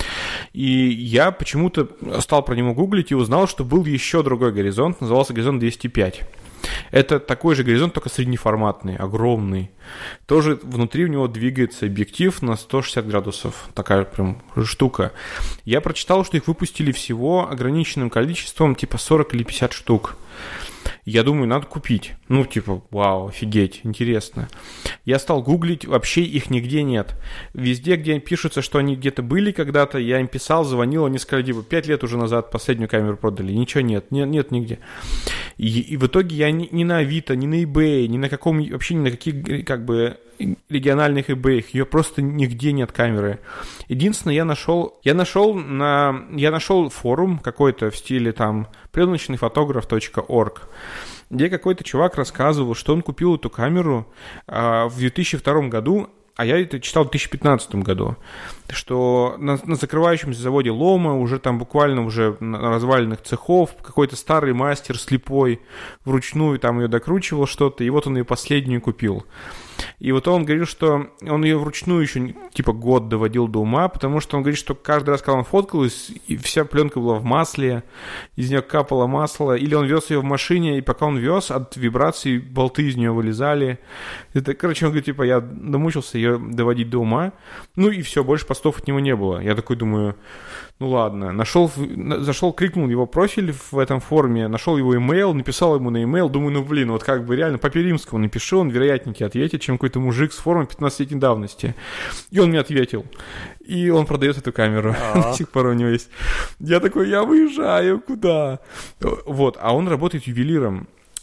И я почему-то стал про него гуглить и узнал, что был еще другой горизонт, назывался горизонт двести пять. Это такой же горизонт, только среднеформатный, огромный. Тоже внутри у него двигается объектив на сто шестьдесят градусов. Такая прям штука. Я прочитал, что их выпустили всего ограниченным количеством, типа сорок или пятьдесят штук. Я думаю, надо купить. Ну, типа, вау, офигеть, интересно. Я стал гуглить, вообще их нигде нет. Везде, где пишутся, что они где-то были когда-то, я им писал, звонил, они сказали, типа, пять лет уже назад последнюю камеру продали. Ничего нет, нет, нет нигде. И, и в итоге я ни, ни на Авито, ни на eBay, ни на каком, вообще ни на каких, как бы, региональных eBay, ее просто нигде нет камеры. Единственное, я нашел, я нашел на, я нашел форум какой-то в стиле там пленочный фотограф точка орг, где какой-то чувак рассказывал, что он купил эту камеру а, в две тысячи втором году, а я это читал в две тысячи пятнадцатом году, что на, на закрывающемся заводе Loma уже там буквально уже на развалинах цехов какой-то старый мастер слепой вручную там ее докручивал что-то, и вот он ее последнюю купил. И вот он говорил, что он ее вручную еще типа год доводил до ума, потому что он говорит, что каждый раз, когда он фоткал, и вся пленка была в масле, из нее капало масло, или он вез ее в машине, и пока он вез, от вибраций болты из нее вылезали. Это, короче, он говорит, типа, я домучился ее доводить до ума, ну и все, больше постов от него не было. Я такой думаю, ну ладно, нашел, зашел, кликнул его профиль в этом форуме, нашел его имейл, написал ему на имейл, думаю, ну блин, вот как бы реально по Перимскому напишу, он вероятнее ответит, чем какой-то мужик с форума пятнадцатилетней давности. И он мне ответил. И он продает эту камеру. До сих пор у него есть. Я такой, я выезжаю, куда? Вот. А он работает ювелиром.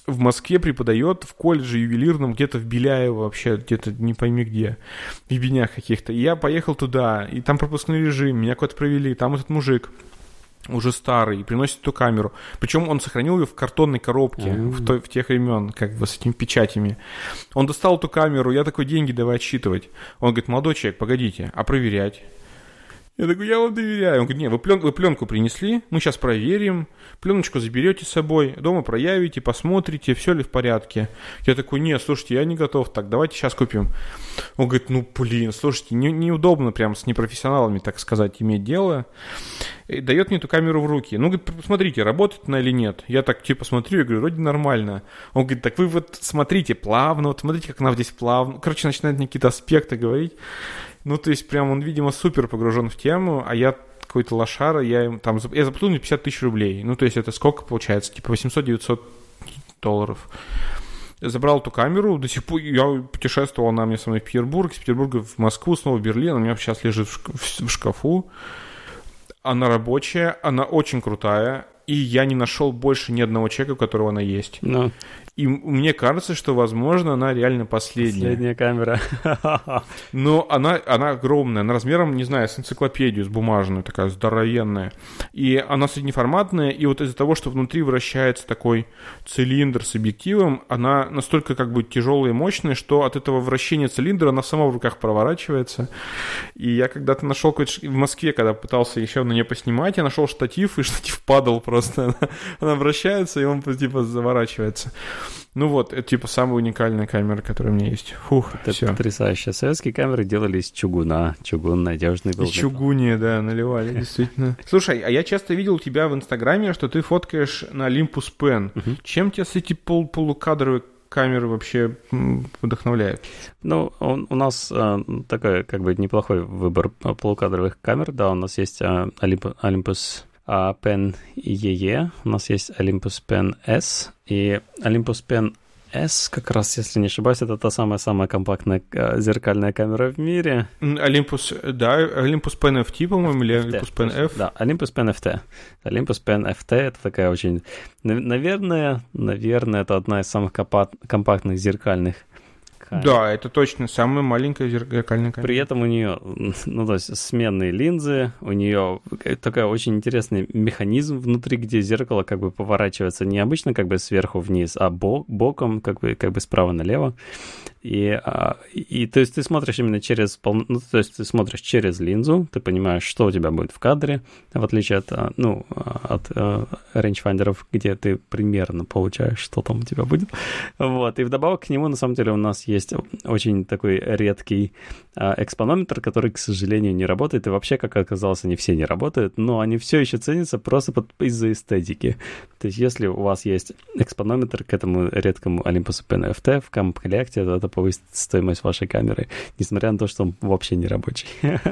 в Москве преподает в колледже ювелирном, где-то в Беляево вообще, где-то не пойми где, в Ебенях каких-то. И я поехал туда, и там пропускной режим, меня куда-то провели, там этот мужик уже старый, приносит эту камеру. Причем он сохранил ее в картонной коробке mm-hmm. в, той, в тех времен, как бы с этими печатями. Он достал эту камеру, я такой, деньги давай отсчитывать. Он говорит, молодой человек, погодите, а проверять? Я такой, я вам доверяю. Он говорит, не, вы, плен, вы пленку принесли, мы сейчас проверим, пленочку заберете с собой, дома проявите, посмотрите, все ли в порядке. Я такой, не, слушайте, я не готов так, давайте сейчас купим. Он говорит, ну, блин, слушайте, не, неудобно прям с непрофессионалами, так сказать, иметь дело. И дает мне эту камеру в руки. Ну, говорит, посмотрите, работает она или нет. Я так, типа, смотрю, я говорю, вроде нормально. Он говорит, так вы вот смотрите плавно, вот смотрите, как она здесь плавно. Короче, начинает мне какие-то аспекты говорить. Ну, то есть, прям он, видимо, супер погружен в тему, а я какой-то лошара, я им там, я заплатил мне пятьдесят тысяч рублей. Ну, то есть, это сколько получается? Типа восемьсот-девятьсот долларов. Я забрал эту камеру, до сих пор я путешествовал, она мне со мной в Петербург, из Петербурга в Москву, снова в Берлин, она у меня сейчас лежит в шкафу. Она рабочая, она очень крутая, и я не нашел больше ни одного человека, у которого она есть. No. И мне кажется, что, возможно, она реально последняя. Последняя камера. Но она, она огромная, она размером, не знаю, с энциклопедию, с бумажную, такая здоровенная. И она среднеформатная, и вот из-за того, что внутри вращается такой цилиндр с объективом, она настолько как бы тяжелая и мощная, что от этого вращения цилиндра она сама в руках проворачивается. И я когда-то нашел в Москве, когда пытался еще на нее поснимать, я нашел штатив, и штатив падал просто. Она, она вращается, и он типа заворачивается. Ну вот, это типа самая уникальная камера, которая у меня есть. Фух, это все. Потрясающе. Советские камеры делали из чугуна. Чугун надежный был. Из чугуния, да, наливали, действительно. Слушай, а я часто видел у тебя в Инстаграме, что ты фоткаешь на Olympus Pen. Uh-huh. Чем тебя эти пол- полукадровые камеры вообще вдохновляют? Ну, он, у нас э, такой, как бы, неплохой выбор полукадровых камер. Да, у нас есть э, Olympus... Olympus Uh, Pen и и и, у нас есть Olympus Pen S, и Olympus Pen S, как раз, если не ошибаюсь, это та самая-самая компактная uh, зеркальная камера в мире. Olympus, да, Olympus Pen эф ти, по-моему, или Olympus эф ти, Pen F? Да, Olympus Pen эф ти. Olympus Pen эф ти — это такая очень... Наверное, наверное, это одна из самых компактных зеркальных. Да, это точно самая маленькая зеркальная камера. При этом у нее, ну, то есть сменные линзы, у нее такой очень интересный механизм внутри, где зеркало как бы поворачивается не обычно как бы сверху вниз, а бок, боком, как бы, как бы справа налево. И, и то есть ты смотришь именно через, ну, то есть ты смотришь через линзу, ты понимаешь, что у тебя будет в кадре, в отличие от, ну, от рейнджфайндеров, где ты примерно получаешь, что там у тебя будет. Вот. И вдобавок к нему, на самом деле, у нас есть очень такой редкий экспонометр, который, к сожалению, не работает, и вообще, как оказалось, они все не работают, но они все еще ценятся просто под, из-за эстетики. То есть если у вас есть экспонометр к этому редкому Olympus Pen эф ти в комплекте, то это повысит стоимость вашей камеры, несмотря на то, что он вообще не рабочий.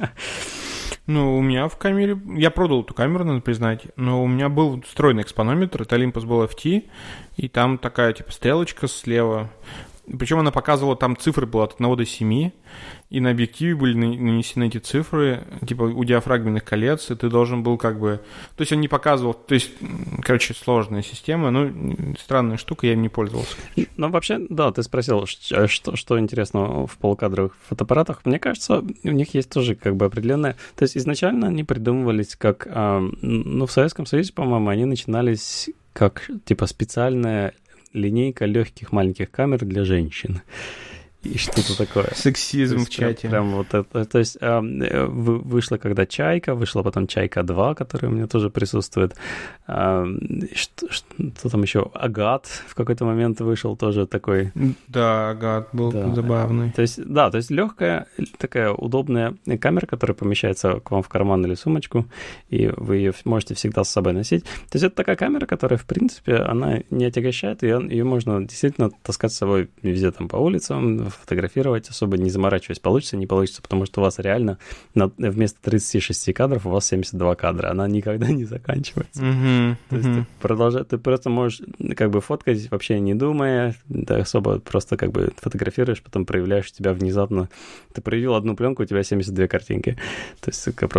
Ну, у меня в камере... Я продал эту камеру, надо признать, но у меня был встроенный экспонометр, это Olympus был эф ти, и там такая, типа, стрелочка слева. Причем она показывала, там цифры было от одного до семи, и на объективе были нанесены эти цифры, типа у диафрагменных колец, и ты должен был как бы... То есть он не показывал... То есть, короче, сложная система, ну, странная штука, я им не пользовался. Ну, вообще, да, ты спросил, что, что интересно в полукадровых фотоаппаратах. Мне кажется, у них есть тоже как бы определенное... То есть изначально они придумывались как... Ну, в Советском Союзе, по-моему, они начинались как, типа, специальная линейка легких маленьких камер для женщин. И что-то такое. Сексизм в чате. Прям, прям вот это. То есть э, вышла когда Чайка, вышла потом Чайка два, которая у меня тоже присутствует. Э, что, что там еще? Агат в какой-то момент вышел тоже такой. Да, Агат был да. забавный. То есть, да, то есть легкая, такая удобная камера, которая помещается к вам в карман или сумочку, и вы ее можете всегда с собой носить. То есть это такая камера, которая, в принципе, она не отягощает, ее, ее можно действительно таскать с собой везде там по улицам, фотографировать, особо не заморачиваясь, получится, не получится, потому что у вас реально на, вместо тридцати шести кадров у вас семьдесят два кадра, она никогда не заканчивается. Mm-hmm. То есть mm-hmm. ты, продолжаешь, ты просто можешь как бы фоткать, вообще не думая, ты особо просто как бы фотографируешь, потом проявляешь тебя внезапно. Ты проявил одну пленку, у тебя семьдесят две картинки. То есть как просто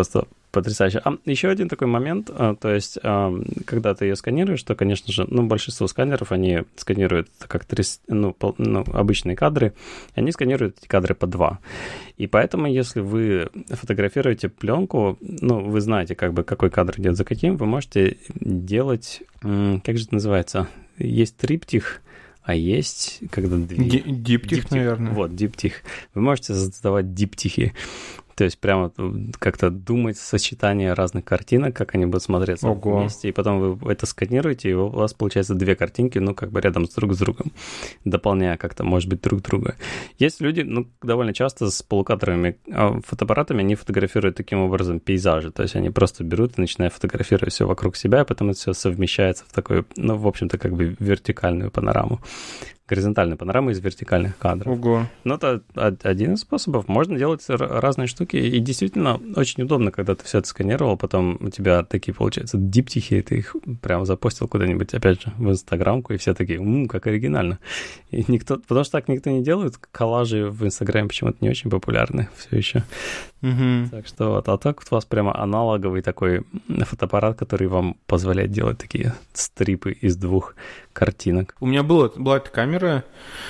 Потрясающе. А еще один такой момент, то есть, когда ты ее сканируешь, то, конечно же, ну, большинство сканеров, они сканируют как три, ну, пол, ну, обычные кадры, они сканируют эти кадры по два. И поэтому, если вы фотографируете пленку, ну, вы знаете, как бы, какой кадр идет за каким, вы можете делать, как же это называется, есть триптих, а есть, когда две... Диптих, диптих, наверное. Вот, диптих. Вы можете создавать диптихи. То есть прямо как-то думать сочетание разных картинок, как они будут смотреться Ого. вместе, и потом вы это сканируете, и у вас получается две картинки, ну, как бы рядом с друг с другом, дополняя как-то, может быть, друг друга. Есть люди, ну, довольно часто с полукадровыми фотоаппаратами, они фотографируют таким образом пейзажи, то есть они просто берут и начинают фотографировать все вокруг себя, и потом это все совмещается в такой, ну, в общем-то, как бы вертикальную панораму. Горизонтальную панораму из вертикальных кадров. Ого. Ну, это один из способов. Можно делать разные штуки. И действительно очень удобно, когда ты все это сканировал, потом у тебя такие, получается, диптихи, ты их прям запостил куда-нибудь, опять же, в Инстаграмку, и все такие, ммм, как оригинально. И никто, потому что так никто не делает. Коллажи в Инстаграме почему-то не очень популярны все еще. Угу. Так что вот, а так у вас прямо аналоговый такой фотоаппарат, который вам позволяет делать такие стрипы из двух картинок. У меня было, была эта камера,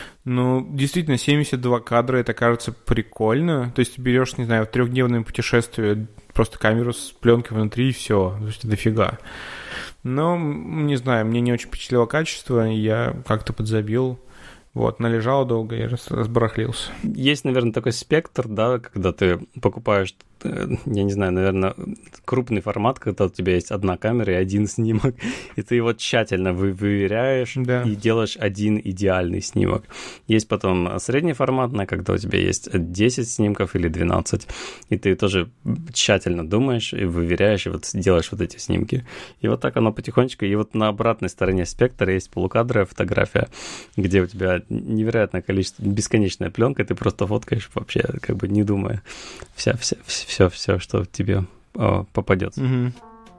ну, действительно, семьдесят два кадра, это кажется прикольно. То есть ты берешь, не знаю, в трехдневное путешествие просто камеру с пленкой внутри и все, то есть дофига. Но, не знаю, мне не очень впечатлило качество, я как-то подзабил. Вот, належал долго и разбарахлился. Есть, наверное, такой спектр, да, когда ты покупаешь, я не знаю, наверное, крупный формат, когда у тебя есть одна камера и один снимок, и ты его тщательно выверяешь, да, и делаешь один идеальный снимок. Есть потом среднеформатная, когда у тебя есть десять снимков или двенадцать, и ты тоже тщательно думаешь и выверяешь, и вот делаешь вот эти снимки. И вот так оно потихонечку. И вот на обратной стороне спектра есть полукадровая фотография, где у тебя невероятное количество, бесконечная пленка, и ты просто фоткаешь вообще, как бы не думая, вся, вся, все, все, что тебе о, попадется. Угу.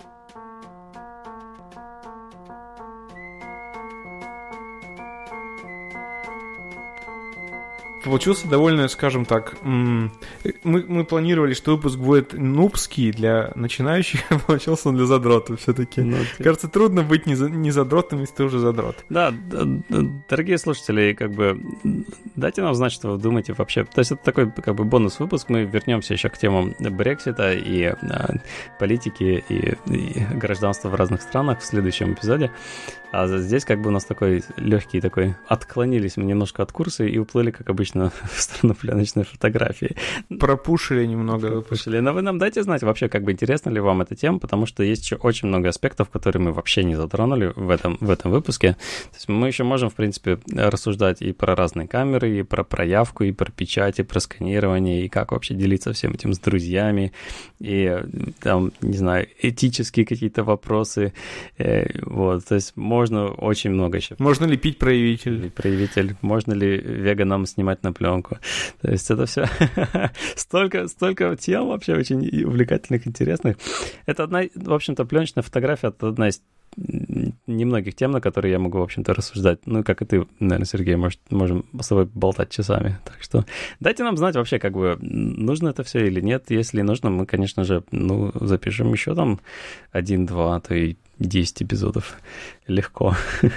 Получился довольно, скажем так, мы, мы планировали, что выпуск будет нубский для начинающих, а получился он для задротов все-таки. Ну, ты... Кажется, трудно быть не, за, не задротом, если ты уже задрот. Да, дорогие слушатели, как бы дайте нам знать, что вы думаете вообще. То есть это такой как бы бонус-выпуск, мы вернемся еще к темам Брексита и а, политики и, и гражданства в разных странах в следующем эпизоде. А здесь как бы у нас такой легкий такой, отклонились мы немножко от курса и уплыли, как обычно, в сторону пленочной фотографии. Пропушили немного. Пропушили. Но вы нам дайте знать вообще, как бы интересна ли вам эта тема, потому что есть еще очень много аспектов, которые мы вообще не затронули в этом, в этом выпуске. То есть мы еще можем, в принципе, рассуждать и про разные камеры, и про проявку, и про печать, и про сканирование, и как вообще делиться всем этим с друзьями, и там, не знаю, этические какие-то вопросы. Вот, то есть можно очень много еще. Можно ли пить проявитель? Проявитель. Можно ли веганам снимать на пленку? То есть это все столько, столько тем вообще очень увлекательных, интересных. Это одна, в общем-то, пленочная фотография, это одна из немногих тем, на которые я могу, в общем-то, рассуждать. Ну, как и ты, наверное, Сергей, может, можем с тобой болтать часами. Так что дайте нам знать вообще, как бы, нужно это все или нет. Если нужно, мы, конечно же, ну, запишем еще там один-два, то и десять эпизодов. Легко.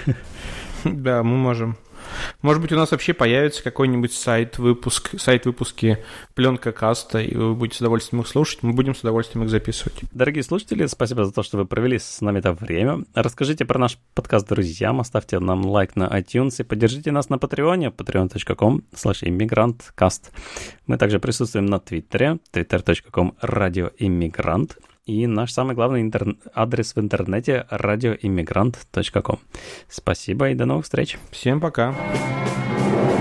Да, мы можем. Может быть, у нас вообще появится какой-нибудь сайт-выпуск, сайт-выпуски пленка каста, и вы будете с удовольствием их слушать, мы будем с удовольствием их записывать. Дорогие слушатели, спасибо за то, что вы провели с нами это время. Расскажите про наш подкаст друзьям, оставьте нам лайк на iTunes и поддержите нас на Патреоне, patreon точка com слэш immigrantcast. Мы также присутствуем на Твиттере, twitter точка com радиоиммигрант. И наш самый главный интер... адрес в интернете — радиоиммигрант точка ком. Спасибо и до новых встреч. Всем пока.